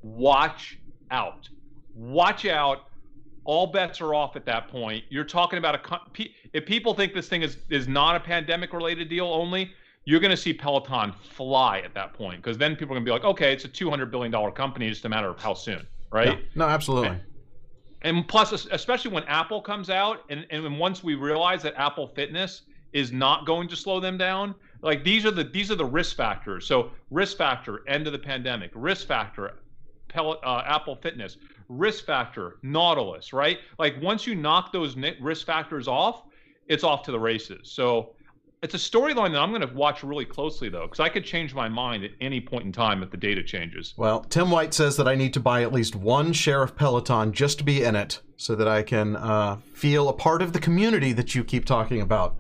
[SPEAKER 3] watch out. Watch out. All bets are off at that point. You're talking about a if people think this thing is is not a pandemic related deal only, you're going to see Peloton fly at that point, because then people are going to be like, okay, it's a two hundred billion dollar company, it's just a matter of how soon, right?
[SPEAKER 1] Yeah. No, absolutely.
[SPEAKER 3] And, and plus, especially when Apple comes out, and and once we realize that Apple Fitness is not going to slow them down, like these are the these are the risk factors. So risk factor, end of the pandemic. Risk factor, Pel uh, Apple Fitness. Risk factor, Nautilus, right? Like once you knock those risk factors off, it's off to the races. So it's a storyline that I'm going to watch really closely, though, because I could change my mind at any point in time if the data changes.
[SPEAKER 1] Well, Tim White says that I need to buy at least one share of Peloton just to be in it, so that I can uh, feel a part of the community that you keep talking about.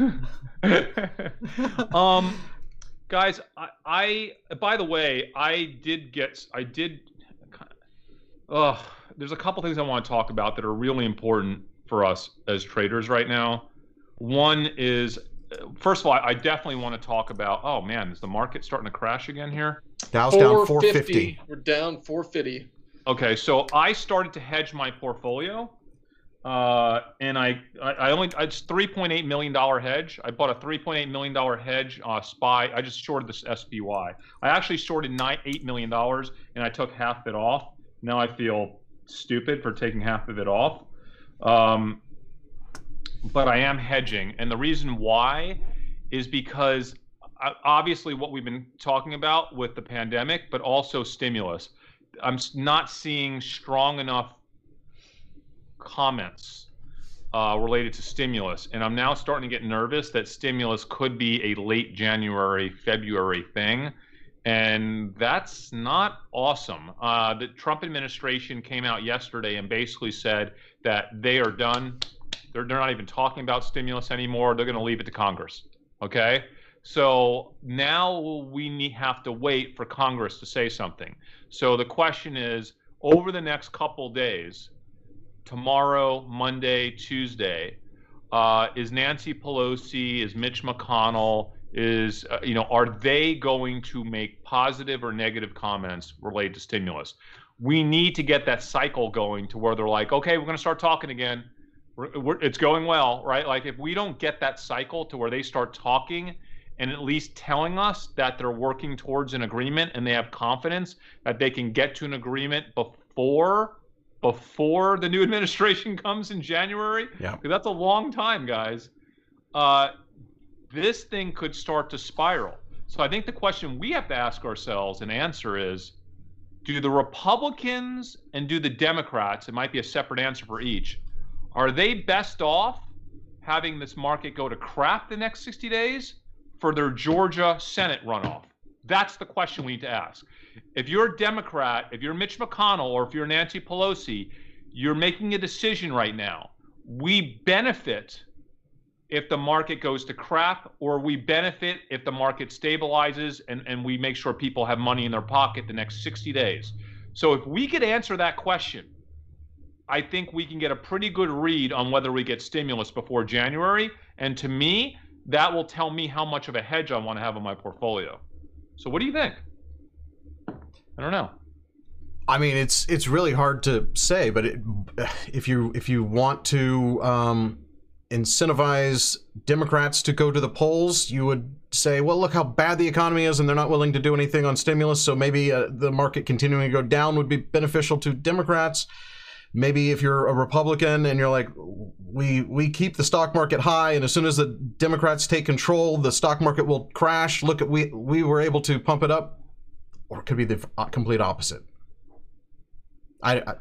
[SPEAKER 3] um, guys, I, I, by the way, I did get, I did, uh, there's a couple things I want to talk about that are really important for us as traders right now. One is, first of all, I definitely want to talk about, oh man, is the market starting to crash again here?
[SPEAKER 1] Dow's down four fifty.
[SPEAKER 2] We're down four fifty.
[SPEAKER 3] Okay, so I started to hedge my portfolio. Uh, and I, I, I only, it's three point eight million dollar hedge. I bought a three point eight million dollar hedge, uh, S P Y. I just shorted this S P Y. I actually shorted nine, eight million dollars, and I took half of it off. Now I feel stupid for taking half of it off. Um, but I am hedging. And the reason why is because obviously what we've been talking about with the pandemic, but also stimulus. I'm not seeing strong enough comments uh, related to stimulus, and I'm now starting to get nervous that stimulus could be a late January, February thing, and that's not awesome. Uh, the Trump administration came out yesterday and basically said that they are done. They're, they're not even talking about stimulus anymore. They're going to leave it to Congress. Okay, so now we need, have to wait for Congress to say something. So the question is, over the next couple days, tomorrow, Monday, Tuesday, uh, is Nancy Pelosi, is Mitch McConnell, is, uh, you know, are they going to make positive or negative comments related to stimulus? We need to get that cycle going to where they're like, okay, we're going to start talking again. We're, we're, it's going well, right? Like if we don't get that cycle to where they start talking and at least telling us that they're working towards an agreement and they have confidence that they can get to an agreement before before the new administration comes in January,
[SPEAKER 1] yeah,
[SPEAKER 3] because that's a long time, guys. uh, this thing could start to spiral. So I think the question we have to ask ourselves and answer is, do the Republicans and do the Democrats, it might be a separate answer for each, are they best off having this market go to crap the next sixty days for their Georgia Senate runoff? That's the question we need to ask. If you're a Democrat, if you're Mitch McConnell, or if you're Nancy Pelosi, you're making a decision right now. We benefit if the market goes to crap, or we benefit if the market stabilizes and, and we make sure people have money in their pocket the next sixty days. So if we could answer that question, I think we can get a pretty good read on whether we get stimulus before January. And to me, that will tell me how much of a hedge I want to have in my portfolio. So what do you think? I don't know.
[SPEAKER 1] I mean, it's it's really hard to say, but it, if you if you want to um, incentivize Democrats to go to the polls, you would say, well, look how bad the economy is, and they're not willing to do anything on stimulus. So maybe uh, the market continuing to go down would be beneficial to Democrats. Maybe if you're a Republican and you're like, we we keep the stock market high, and as soon as the Democrats take control, the stock market will crash. Look at we we were able to pump it up, or it could be the complete opposite. I I,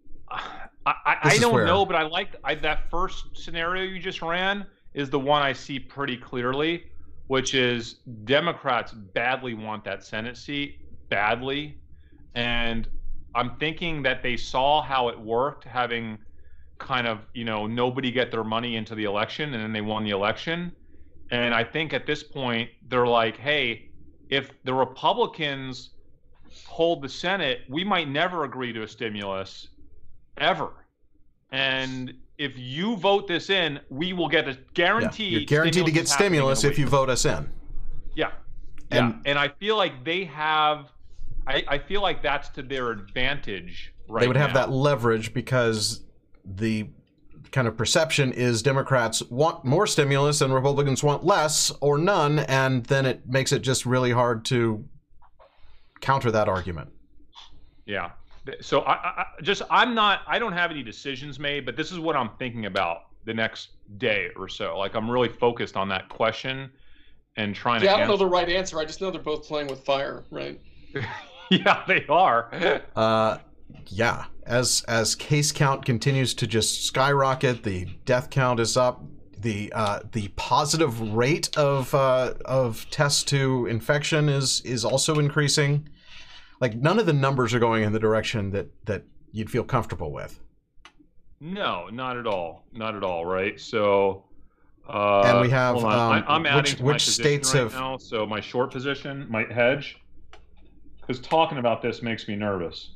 [SPEAKER 3] I, I don't where... know, but I like I, that first scenario you just ran is the one I see pretty clearly, which is Democrats badly want that Senate seat badly, and I'm thinking that they saw how it worked, having kind of, you know, nobody get their money into the election, and then they won the election. And I think at this point, they're like, hey, if the Republicans hold the Senate, we might never agree to a stimulus, ever. And if you vote this in, we will get a guarantee.
[SPEAKER 1] Yeah, you're guaranteed to get stimulus if you vote us in.
[SPEAKER 3] Yeah. Yeah. And, and I feel like they have... I, I feel like that's to their advantage right now.
[SPEAKER 1] They would have that leverage because the kind of perception is Democrats want more stimulus and Republicans want less or none, and then it makes it just really hard to counter that argument.
[SPEAKER 3] Yeah. So I, I just I'm not I don't have any decisions made, but this is what I'm thinking about the next day or so. Like, I'm really focused on that question and trying
[SPEAKER 2] yeah,
[SPEAKER 3] to
[SPEAKER 2] I don't
[SPEAKER 3] answer.
[SPEAKER 2] know the right answer. I just know they're both playing with fire, right?
[SPEAKER 3] Yeah, they are.
[SPEAKER 1] uh, yeah. As as case count continues to just skyrocket, the death count is up. The uh, the positive rate of uh, of tests to infection is is also increasing. Like, none of the numbers are going in the direction that that you'd feel comfortable with.
[SPEAKER 3] No, not at all. Not at all. Right. So. Uh,
[SPEAKER 1] and we have. Um,
[SPEAKER 3] I, I'm adding
[SPEAKER 1] which
[SPEAKER 3] to
[SPEAKER 1] which
[SPEAKER 3] my
[SPEAKER 1] states
[SPEAKER 3] right
[SPEAKER 1] have
[SPEAKER 3] now. So my short position, my hedge. Because talking about this makes me nervous.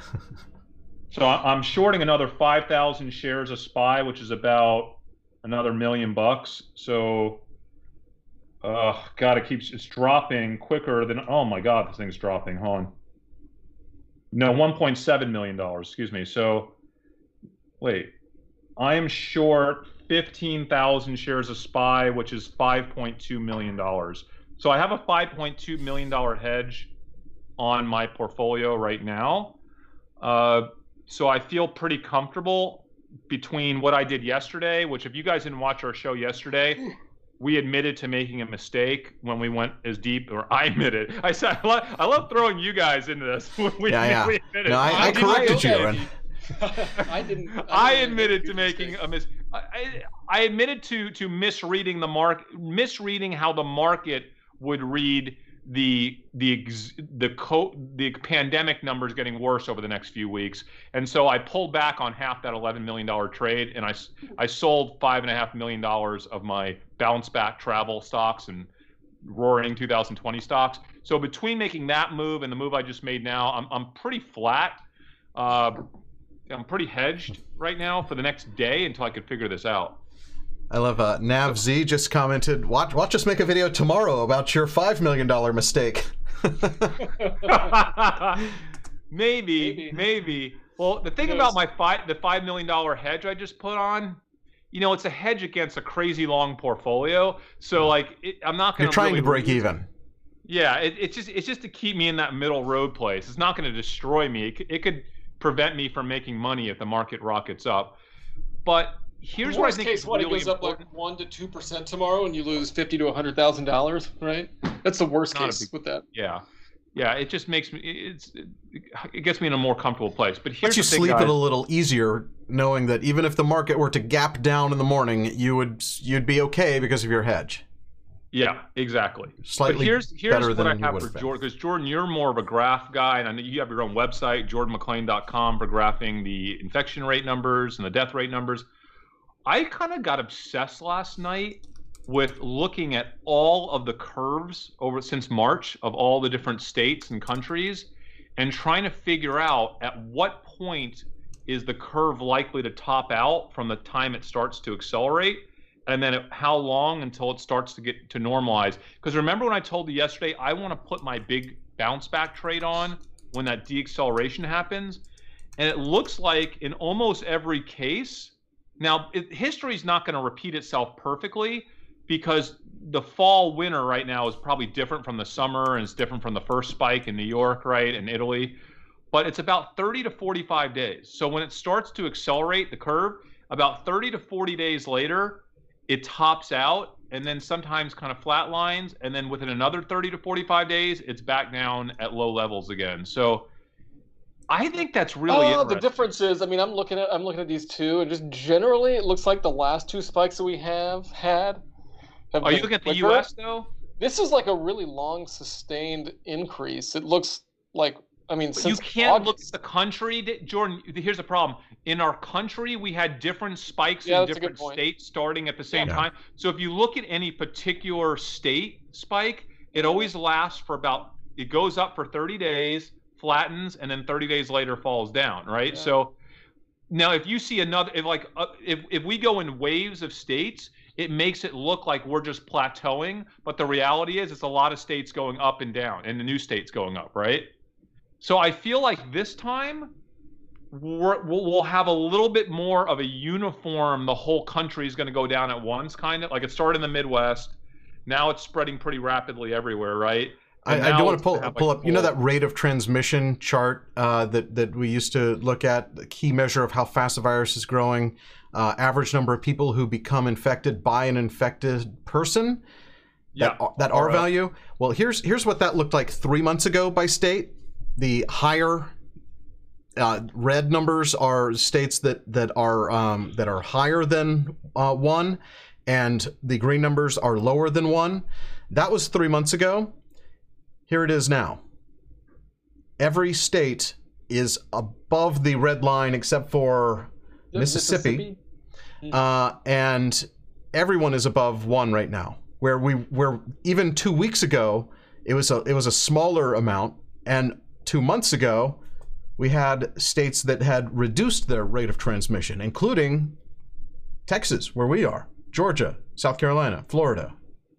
[SPEAKER 3] So I'm shorting another five thousand shares of S P Y, which is about another million bucks. So, uh, God, it keeps, it's dropping quicker than, oh my God, this thing's dropping. Hold on. No, one point seven million dollars, excuse me. So, wait, I am short fifteen thousand shares of S P Y, which is five point two million dollars. So I have a five point two million dollars hedge on my portfolio right now. Uh, so I feel pretty comfortable between what I did yesterday, which, if you guys didn't watch our show yesterday, we admitted to making a mistake when we went as deep, or I admitted. I said, I love, I love throwing you guys into this. we,
[SPEAKER 1] yeah, yeah.
[SPEAKER 3] we admitted.
[SPEAKER 1] No, I, I corrected you. And...
[SPEAKER 2] I didn't. I,
[SPEAKER 3] I admitted to making a mis. I, I admitted to to misreading the mark, misreading how the market would read the the the co the pandemic numbers getting worse over the next few weeks, and so I pulled back on half that eleven million dollar trade, and I I sold five and a half million dollars of my bounce back travel stocks and roaring two thousand twenty stocks. So between making that move and the move I just made now, I'm I'm pretty flat. Uh, I'm pretty hedged right now for the next day until I could figure this out.
[SPEAKER 1] I love uh, NavZ just commented, watch, watch us make a video tomorrow about your five million dollar mistake.
[SPEAKER 3] maybe, maybe, maybe. Well, the thing about my five, the five million dollar hedge I just put on, you know, it's a hedge against a crazy long portfolio. So, like, it, I'm not going to.
[SPEAKER 1] You're trying
[SPEAKER 3] really
[SPEAKER 1] to break
[SPEAKER 3] lose.
[SPEAKER 1] even.
[SPEAKER 3] Yeah, it, it's just it's just to keep me in that middle road place. It's not going to destroy me. It, it could prevent me from making money if the market rockets up. But here's what I
[SPEAKER 2] Worst
[SPEAKER 3] think
[SPEAKER 2] case,
[SPEAKER 3] is
[SPEAKER 2] what
[SPEAKER 3] really
[SPEAKER 2] it goes up
[SPEAKER 3] important.
[SPEAKER 2] like one to two percent tomorrow, and you lose fifty to a hundred thousand dollars, right? That's the worst
[SPEAKER 3] Not a
[SPEAKER 2] case
[SPEAKER 3] big-
[SPEAKER 2] with that.
[SPEAKER 3] Yeah, yeah. It just makes me. It's it gets me in a more comfortable place. But here's
[SPEAKER 1] Lets you
[SPEAKER 3] the thing,
[SPEAKER 1] sleep
[SPEAKER 3] guys.
[SPEAKER 1] it a little easier, knowing that even if the market were to gap down in the morning, you would you'd be okay because of your hedge.
[SPEAKER 3] Yeah, exactly.
[SPEAKER 1] Slightly
[SPEAKER 3] but here's here's
[SPEAKER 1] better
[SPEAKER 3] what
[SPEAKER 1] than
[SPEAKER 3] I
[SPEAKER 1] you
[SPEAKER 3] have
[SPEAKER 1] would
[SPEAKER 3] for
[SPEAKER 1] have been.
[SPEAKER 3] Jordan, because Jordan, you're more of a graph guy, and I know you have your own website, jordan mcclain dot com, for graphing the infection rate numbers and the death rate numbers. I kind of got obsessed last night with looking at all of the curves over since March of all the different states and countries, and trying to figure out at what point is the curve likely to top out from the time it starts to accelerate. And then it, how long until it starts to get to normalize? Because remember when I told you yesterday, I want to put my big bounce back trade on when that deacceleration happens. And it looks like in almost every case, now it, history is not going to repeat itself perfectly, because the fall winter right now is probably different from the summer, and it's different from the first spike in New York, right, and Italy. But it's about thirty to forty-five days. So when it starts to accelerate the curve, about thirty to forty days later, it tops out, and then sometimes kind of flat lines, and then within another thirty to forty-five days, it's back down at low levels again. So I think that's really
[SPEAKER 2] Oh,
[SPEAKER 3] interesting.
[SPEAKER 2] the difference is, I mean, I'm looking at I'm looking at these two, and just generally, it looks like the last two spikes that we have had. Have
[SPEAKER 3] Are you
[SPEAKER 2] been
[SPEAKER 3] looking at the
[SPEAKER 2] quicker.
[SPEAKER 3] U S though?
[SPEAKER 2] This is like a really long, sustained increase. It looks like, I mean,
[SPEAKER 3] But
[SPEAKER 2] since
[SPEAKER 3] you can't look
[SPEAKER 2] August.
[SPEAKER 3] at the country, that- Jordan. Here's the problem: in our country, we had different spikes
[SPEAKER 2] Yeah,
[SPEAKER 3] in
[SPEAKER 2] that's a good
[SPEAKER 3] different
[SPEAKER 2] point.
[SPEAKER 3] states starting at the same
[SPEAKER 1] Yeah.
[SPEAKER 3] time. So if you look at any particular state spike, it always lasts for about. It goes up for thirty days, flattens, and then thirty days later falls down. Right.
[SPEAKER 2] Yeah.
[SPEAKER 3] So now, if you see another, if like, uh, if if we go in waves of states, it makes it look like we're just plateauing. But the reality is, it's a lot of states going up and down, and the new states going up. Right. So I feel like this time we're, we'll, we'll have a little bit more of a uniform, the whole country is going to go down at once, kind of. Like it started in the Midwest. Now it's spreading pretty rapidly everywhere, right?
[SPEAKER 1] I,
[SPEAKER 3] And
[SPEAKER 1] I do
[SPEAKER 3] now
[SPEAKER 1] want
[SPEAKER 3] it's
[SPEAKER 1] to pull
[SPEAKER 3] gonna have,
[SPEAKER 1] pull
[SPEAKER 3] like,
[SPEAKER 1] up. You know
[SPEAKER 3] full-
[SPEAKER 1] that rate of transmission chart uh, that that we used to look at, the key measure of how fast the virus is growing, uh, average number of people who become infected by an infected person. That
[SPEAKER 3] Yeah.
[SPEAKER 1] that R value. Well, here's here's what that looked like three months ago by state. The higher uh, red numbers are states that that are um, that are higher than uh, one, and the green numbers are lower than one. That was three months ago. Here it is now. Every state is above the red line except for Mississippi, uh, and everyone is above one right now. Where we where even two weeks ago it was a it was a smaller amount, and two months ago we had states that had reduced their rate of transmission, including Texas, where we are, Georgia, South Carolina, Florida.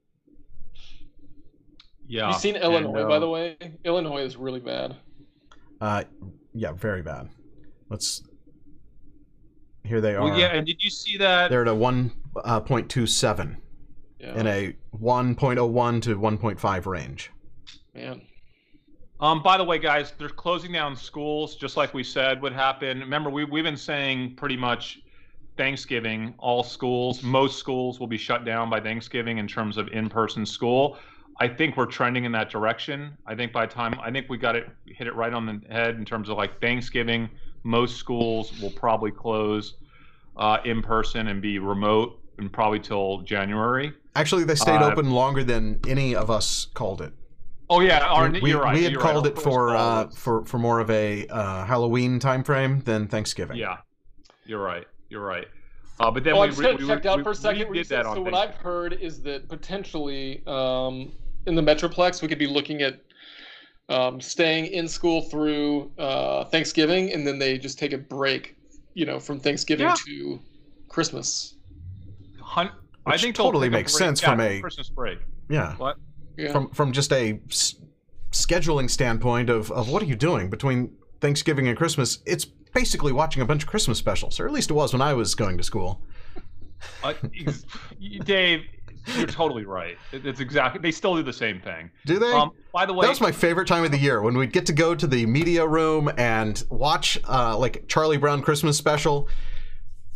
[SPEAKER 3] Yeah.
[SPEAKER 2] Have you seen
[SPEAKER 3] and,
[SPEAKER 2] Illinois,
[SPEAKER 3] uh,
[SPEAKER 2] by the way? Illinois is really bad.
[SPEAKER 1] Uh, yeah, very bad. Let's. Here they are.
[SPEAKER 3] Well, yeah, and did you see that?
[SPEAKER 1] They're at a one point two seven
[SPEAKER 2] Yeah,
[SPEAKER 1] in a one point oh one to one point five range.
[SPEAKER 2] man.
[SPEAKER 3] Um, by the way, guys, they're closing down schools, just like we said would happen. Remember, we, we've been saying pretty much Thanksgiving, all schools, most schools will be shut down by Thanksgiving in terms of in-person school. I think we're trending in that direction. I think by the time, I think we got it, hit it right on the head in terms of like Thanksgiving, most schools will probably close uh, in person and be remote, and probably till January.
[SPEAKER 1] Actually, they stayed
[SPEAKER 3] Uh,
[SPEAKER 1] open longer than any of us called it.
[SPEAKER 3] Oh yeah, our,
[SPEAKER 1] we,
[SPEAKER 3] you're right.
[SPEAKER 1] we had
[SPEAKER 3] you're
[SPEAKER 1] called
[SPEAKER 3] right.
[SPEAKER 1] it
[SPEAKER 3] Our
[SPEAKER 1] for
[SPEAKER 3] first call
[SPEAKER 1] uh,
[SPEAKER 3] was-
[SPEAKER 1] for for more of a uh, Halloween time frame than Thanksgiving.
[SPEAKER 3] Yeah, you're right. You're right. Uh, but then
[SPEAKER 2] Oh,
[SPEAKER 3] we
[SPEAKER 2] I'm just
[SPEAKER 3] re-
[SPEAKER 2] kind
[SPEAKER 3] we,
[SPEAKER 2] of checked
[SPEAKER 3] we,
[SPEAKER 2] out
[SPEAKER 3] we,
[SPEAKER 2] for a second.
[SPEAKER 3] we did that on
[SPEAKER 2] so what
[SPEAKER 3] Thanksgiving.
[SPEAKER 2] I've heard is that potentially um, in the Metroplex we could be looking at um, staying in school through uh, Thanksgiving, and then they just take a break, you know, from Thanksgiving
[SPEAKER 3] Yeah.
[SPEAKER 2] to Christmas.
[SPEAKER 3] Hun- I
[SPEAKER 1] Which
[SPEAKER 3] think they'll
[SPEAKER 1] totally
[SPEAKER 3] take a
[SPEAKER 1] makes
[SPEAKER 3] break-
[SPEAKER 1] sense
[SPEAKER 3] yeah,
[SPEAKER 1] from a-
[SPEAKER 3] Christmas break.
[SPEAKER 1] Yeah.
[SPEAKER 3] What?
[SPEAKER 2] Yeah.
[SPEAKER 1] From from just a s- scheduling standpoint of of what are you doing between Thanksgiving and Christmas? It's basically watching a bunch of Christmas specials, or at least it was when I was going to school.
[SPEAKER 3] Uh, ex- Dave, you're totally right. It- It's exactly. They still do the same thing.
[SPEAKER 1] Do they?
[SPEAKER 3] Um, by the way,
[SPEAKER 1] That was my favorite time of the year, when we'd get to go to the media room and watch uh, like Charlie Brown Christmas special.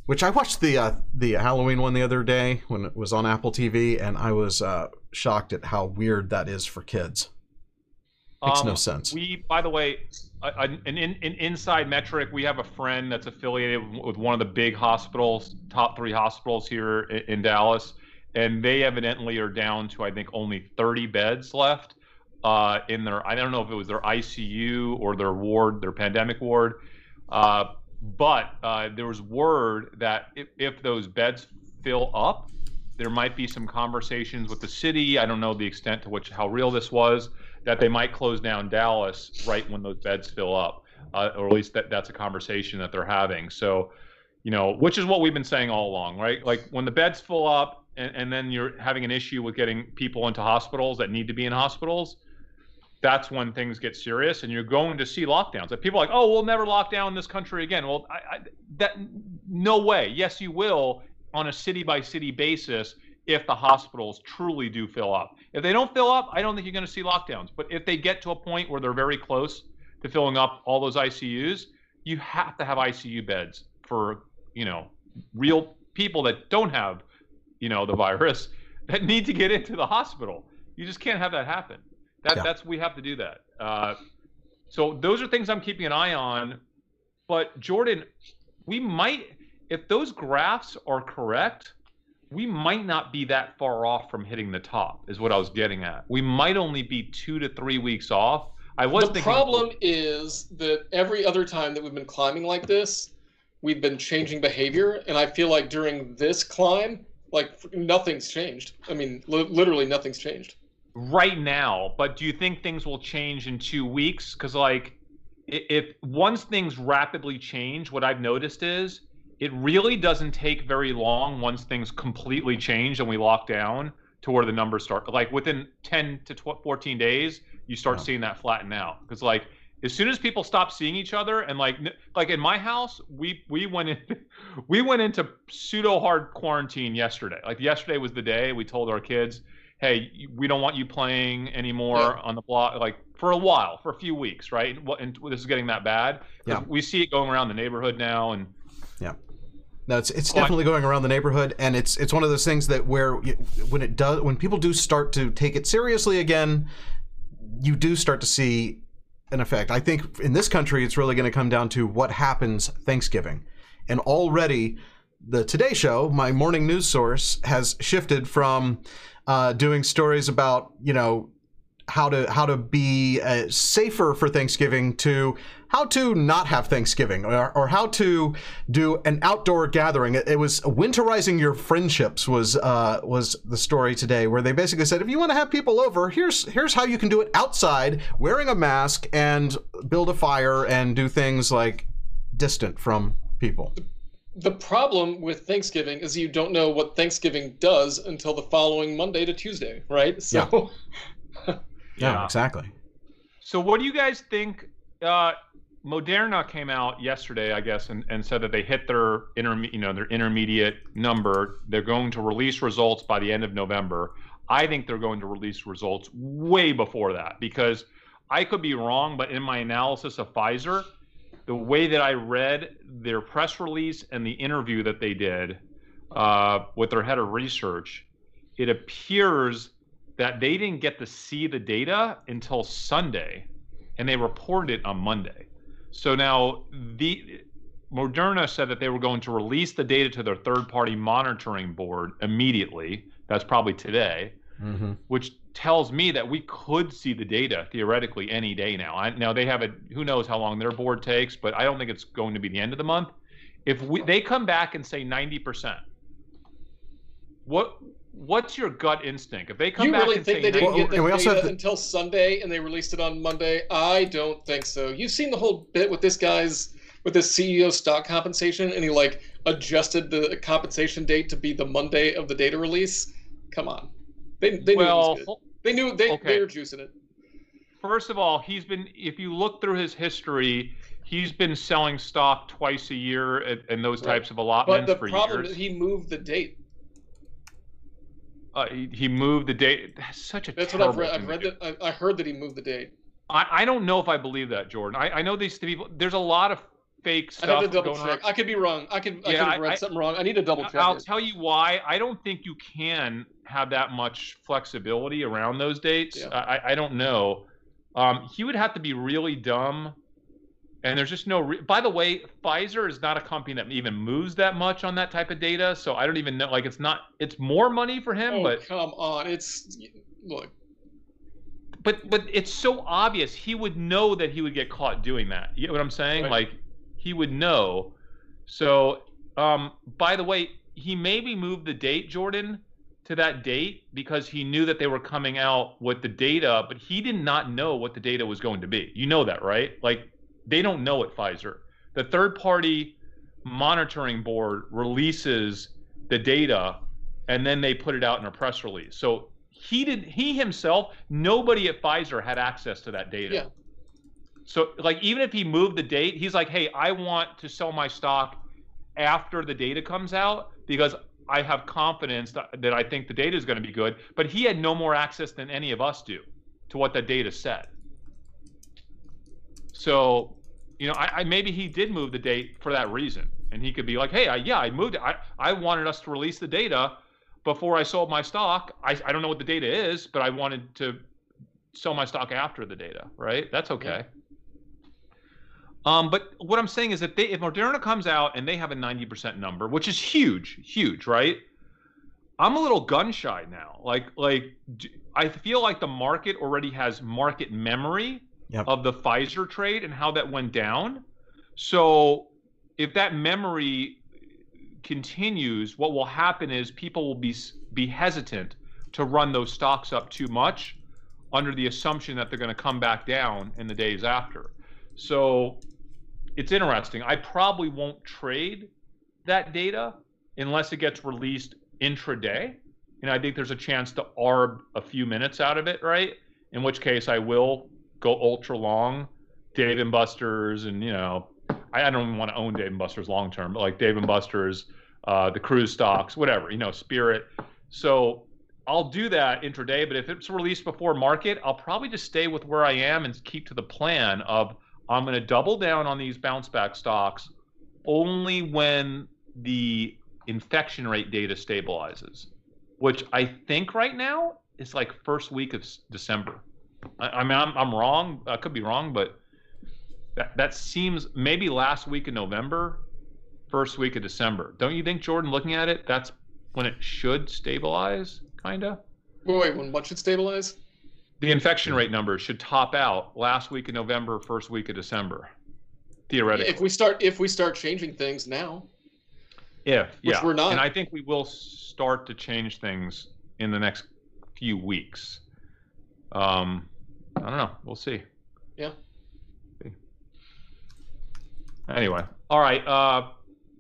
[SPEAKER 1] Which I watched the uh, the Halloween one the other day when it was on Apple T V, and I was uh, shocked at how weird that is for kids. Makes um, no sense.
[SPEAKER 3] We, by the way, an, an, an inside metric, we have a friend that's affiliated with one of the big hospitals, top three hospitals here in, in Dallas, and they evidently are down to, I think, only thirty beds left uh, in their, I don't know if it was their I C U or their ward, their pandemic ward, uh, but uh, there was word that if, if those beds fill up, there might be some conversations with the city. I don't know the extent to which, how real this was, that they might close down Dallas right when those beds fill up, uh, or at least that, that's a conversation that they're having. So, you know, which is what we've been saying all along, right? Like when the beds fill up and, and then you're having an issue with getting people into hospitals that need to be in hospitals, that's when things get serious, and you're going to see lockdowns. Like people are like, oh, we'll never lock down this country again. Well, I, I, that no way. Yes, you will on a city by city basis if the hospitals truly do fill up. If they don't fill up, I don't think you're going to see lockdowns. But if they get to a point where they're very close to filling up all those I C Us, you have to have I C U beds for, you know, real people that don't have, you know, the virus that need to get into the hospital. You just can't have that happen. That, yeah. That's, we have to do that. Uh, so those are things I'm keeping an eye on. But Jordan, we might, if those graphs are correct, we might not be that far off from hitting the top, is what I was getting at. We might only be two to three weeks off. I was
[SPEAKER 2] the
[SPEAKER 3] thinking. The
[SPEAKER 2] problem is that every other time that we've been climbing like this, we've been changing behavior, and I feel like during this climb, like nothing's changed. I mean, li literally nothing's changed.
[SPEAKER 3] Right now, but do you think things will change in two weeks? Because like, if once things rapidly change, what I've noticed is it really doesn't take very long once things completely change and we lock down to where the numbers start. Like within ten to fourteen days, you start yeah. seeing that flatten out. Because like as soon as people stop seeing each other, and like like in my house, we we went in we went into pseudo hard quarantine yesterday. Like yesterday was the day we told our kids, hey, we don't want you playing anymore yeah. on the block, like for a while, for a few weeks, right? And this is getting that bad.
[SPEAKER 1] Yeah.
[SPEAKER 3] We see it going around the neighborhood now, and
[SPEAKER 1] yeah. No, it's it's definitely going around the neighborhood, and it's it's one of those things that where when it does when people do start to take it seriously again, you do start to see an effect. I think in this country, it's really going to come down to what happens Thanksgiving, and already the Today Show, my morning news source, has shifted from uh, doing stories about you know how to how to be uh, safer for Thanksgiving to how to not have Thanksgiving, or, or how to do an outdoor gathering. It, it was winterizing your friendships was uh, was the story today, where they basically said, if you want to have people over, here's here's how you can do it outside, wearing a mask, and build a fire and do things like distant from people.
[SPEAKER 2] The problem with Thanksgiving is you don't know what Thanksgiving does until the following Monday to Tuesday, right? So.
[SPEAKER 1] Yeah, yeah, exactly.
[SPEAKER 3] So what do you guys think? Uh, Moderna came out yesterday, I guess, and, and said that they hit their interme- you know, their intermediate number. They're going to release results by the end of November. I think they're going to release results way before that, because I could be wrong, but in my analysis of Pfizer, the way that I read their press release and the interview that they did uh, with their head of research, it appears that they didn't get to see the data until Sunday, and they reported it on Monday. So now the Moderna said that they were going to release the data to their third-party monitoring board immediately. That's probably today, mm-hmm. which tells me that we could see the data theoretically any day now. I, now they have a, who knows how long their board takes, but I don't think it's going to be the end of the month. If we, they come back and say ninety percent, what what's your gut instinct? If they come
[SPEAKER 2] you
[SPEAKER 3] back
[SPEAKER 2] really
[SPEAKER 3] and
[SPEAKER 2] think
[SPEAKER 3] say
[SPEAKER 2] they didn't
[SPEAKER 3] ninety,
[SPEAKER 2] get the
[SPEAKER 1] well,
[SPEAKER 2] data
[SPEAKER 1] the...
[SPEAKER 2] until Sunday and they released it on Monday? I don't think so. You've seen the whole bit with this guy's with this C E O stock compensation, and he like adjusted the compensation date to be the Monday of the data release. Come on, they they knew
[SPEAKER 3] well,
[SPEAKER 2] it was good. They knew they
[SPEAKER 3] okay.
[SPEAKER 2] they were juicing it.
[SPEAKER 3] First of all, he's been, if you look through his history, he's been selling stock twice a year and, and those right. types of allotments
[SPEAKER 2] for years.
[SPEAKER 3] for
[SPEAKER 2] But the problem
[SPEAKER 3] years.
[SPEAKER 2] is he moved the date.
[SPEAKER 3] Uh, he, he moved the date. That's such a
[SPEAKER 2] That's what
[SPEAKER 3] terrible
[SPEAKER 2] I've read.
[SPEAKER 3] thing
[SPEAKER 2] I've read
[SPEAKER 3] to
[SPEAKER 2] that. I, I heard that he moved the date.
[SPEAKER 3] I, I don't know if I believe that, Jordan. I, I know these people. There's a lot of fake
[SPEAKER 2] I have to
[SPEAKER 3] stuff
[SPEAKER 2] double
[SPEAKER 3] going
[SPEAKER 2] check.
[SPEAKER 3] on.
[SPEAKER 2] I could be wrong. I could. I
[SPEAKER 3] Yeah,
[SPEAKER 2] could have read
[SPEAKER 3] I-
[SPEAKER 2] something wrong. I need to double check.
[SPEAKER 3] I'll
[SPEAKER 2] it.
[SPEAKER 3] tell you why. I don't think you can have that much flexibility around those dates.
[SPEAKER 2] Yeah.
[SPEAKER 3] I, I don't know. Um, he would have to be really dumb. And there's just no. Re- By the way, Pfizer is not a company that even moves that much on that type of data. So I don't even know. Like, it's not. It's more money for him,
[SPEAKER 2] Oh,
[SPEAKER 3] but
[SPEAKER 2] come on! It's look.
[SPEAKER 3] but but it's so obvious. He would know that he would get caught doing that. You know what I'm saying?
[SPEAKER 2] Right.
[SPEAKER 3] Like, he would know. So, um, by the way, he maybe moved the date, Jordan, to that date because he knew that they were coming out with the data, but he did not know what the data was going to be. You know that, right? Like, they don't know at Pfizer. The third-party monitoring board releases the data, and then they put it out in a press release. So he did. He himself, nobody at Pfizer had access to that data.
[SPEAKER 2] Yeah.
[SPEAKER 3] So, like, even if he moved the date, he's like, hey, I want to sell my stock after the data comes out because I have confidence that, that I think the data is going to be good. But he had no more access than any of us do to what that data said. So, you know, I, I maybe he did move the date for that reason. And he could be like, hey, I, yeah, I moved it. I, I wanted us to release the data before I sold my stock. I, I don't know what the data is, but I wanted to sell my stock after the data, right? That's okay. Um, but what I'm saying is that they, if Moderna comes out and they have a ninety percent number, which is huge, huge, right? I'm a little gun shy now. Like, like I feel like the market already has market memory
[SPEAKER 1] Yep.
[SPEAKER 3] of the Pfizer trade and how that went down. So if that memory continues, what will happen is people will be be hesitant to run those stocks up too much under the assumption that they're going to come back down in the days after. So it's interesting. I probably won't trade that data unless it gets released intraday. And I think there's a chance to arb a few minutes out of it, right? In which case I will go ultra long, Dave and Buster's, and, you know, I, I don't even want to own Dave and Buster's long term, but like Dave and Buster's, uh, the cruise stocks, whatever, you know, Spirit. So I'll do that intraday, but if it's released before market, I'll probably just stay with where I am and keep to the plan of I'm going to double down on these bounce back stocks only when the infection rate data stabilizes, which I think right now is like first week of December. I, I mean, I'm, I'm wrong. I could be wrong, but that, that seems maybe last week of November, first week of December. Don't you think, Jordan, looking at it, that's when it should stabilize, kind of?
[SPEAKER 2] Wait, wait, when what should stabilize?
[SPEAKER 3] The infection rate numbers should top out last week of November, first week of December, theoretically.
[SPEAKER 2] If we start, if we start changing things now.
[SPEAKER 3] If,
[SPEAKER 2] Which
[SPEAKER 3] yeah.
[SPEAKER 2] we're not.
[SPEAKER 3] And I think we will start to change things in the next few weeks. Um, I don't know. We'll see.
[SPEAKER 2] Yeah.
[SPEAKER 3] See. Anyway, all right, uh,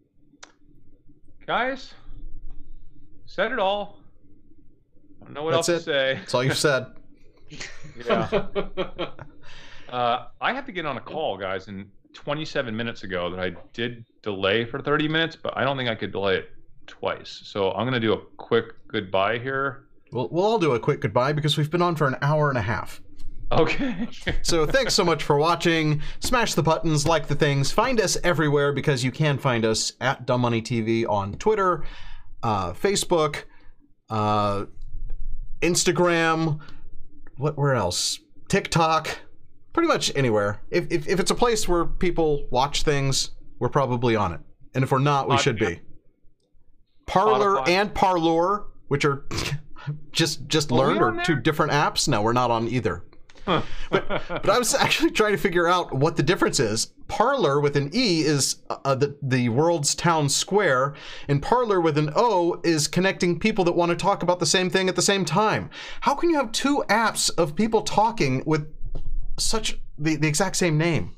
[SPEAKER 3] guys, said it all. I don't know what
[SPEAKER 1] That's
[SPEAKER 3] else
[SPEAKER 1] it.
[SPEAKER 3] to say.
[SPEAKER 1] That's all you've said.
[SPEAKER 3] Yeah. uh, I have to get on a call, guys, and twenty-seven minutes ago that I did delay for thirty minutes, but I don't think I could delay it twice. So I'm going to do a quick goodbye here.
[SPEAKER 1] We'll, we'll all do a quick goodbye because we've been on for an hour and a half.
[SPEAKER 3] Okay.
[SPEAKER 1] So thanks so much for watching. Smash the buttons, like the things. Find us everywhere because you can find us at Dumb Money T V on Twitter, uh, Facebook, uh, Instagram, what, where else? TikTok, pretty much anywhere. If, if, if it's a place where people watch things, we're probably on it. And if we're not, we should be. Parler
[SPEAKER 3] Spotify.
[SPEAKER 1] and Parlor, which are just just
[SPEAKER 3] Are we
[SPEAKER 1] learned,
[SPEAKER 3] on
[SPEAKER 1] are two
[SPEAKER 3] there?
[SPEAKER 1] different apps. No, we're not on either. But, but I was actually trying to figure out what the difference is. Parlor with an E is uh, the, the world's town square, and Parlor with an O is connecting people that want to talk about the same thing at the same time. How can you have two apps of people talking with such the, the exact same name?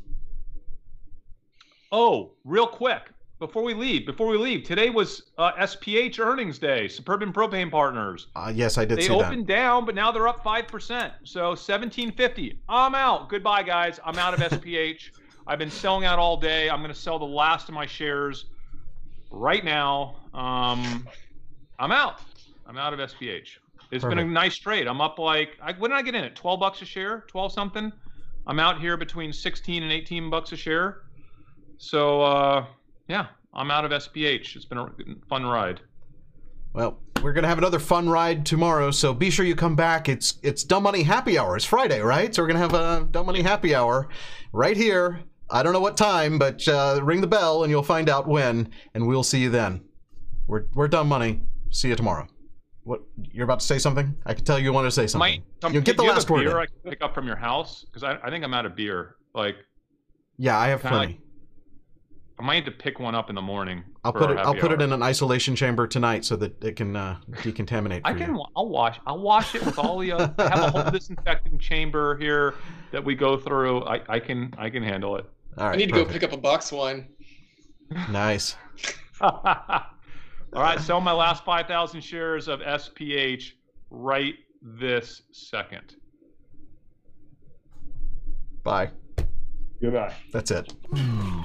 [SPEAKER 3] Oh, real quick, before we leave, before we leave, today was uh, S P H earnings day, Suburban Propane Partners.
[SPEAKER 1] Uh, yes, I did
[SPEAKER 3] They
[SPEAKER 1] see
[SPEAKER 3] opened down, but now they're up five percent. So seventeen fifty. I'm out. Goodbye, guys. I'm out of S P H. I've been selling out all day. I'm going to sell the last of my shares right now. Um, I'm out. I'm out of S P H. It's been a
[SPEAKER 1] Perfect.
[SPEAKER 3] nice trade. I'm up like, I, when did I get in it? twelve bucks a share? twelve something? I'm out here between sixteen and eighteen bucks a share. So uh, yeah, I'm out of S P H. It's been a fun ride.
[SPEAKER 1] Well, we're gonna have another fun ride tomorrow, so be sure you come back. It's it's Dumb Money Happy Hour. It's Friday, right? So we're gonna have a Dumb Money Happy Hour right here. I don't know what time, but uh, ring the bell and you'll find out when, and we'll see you then. We're we're Dumb Money. See you tomorrow. What, you're about to say something? I can tell you want to say something.
[SPEAKER 3] Might,
[SPEAKER 1] you get the
[SPEAKER 3] you
[SPEAKER 1] last
[SPEAKER 3] have a
[SPEAKER 1] word.
[SPEAKER 3] beer
[SPEAKER 1] in.
[SPEAKER 3] I can pick up from your house because I, I think I'm out of beer. Like,
[SPEAKER 1] Yeah, I have plenty.
[SPEAKER 3] Like, I might need to pick one up in the morning.
[SPEAKER 1] I'll put it. I'll put it in an isolation chamber tonight so that it can uh, decontaminate. For
[SPEAKER 3] I can.
[SPEAKER 1] You.
[SPEAKER 3] I'll wash. I'll wash it with all the. Uh, I have a whole disinfecting chamber here that we go through. I, I can. I can handle it.
[SPEAKER 1] All right.
[SPEAKER 2] I need to
[SPEAKER 1] perfect.
[SPEAKER 2] go pick up a box wine.
[SPEAKER 1] Nice.
[SPEAKER 3] All right. Sell my last five thousand shares of S P H right this second.
[SPEAKER 1] Bye.
[SPEAKER 3] Goodbye.
[SPEAKER 1] That's it.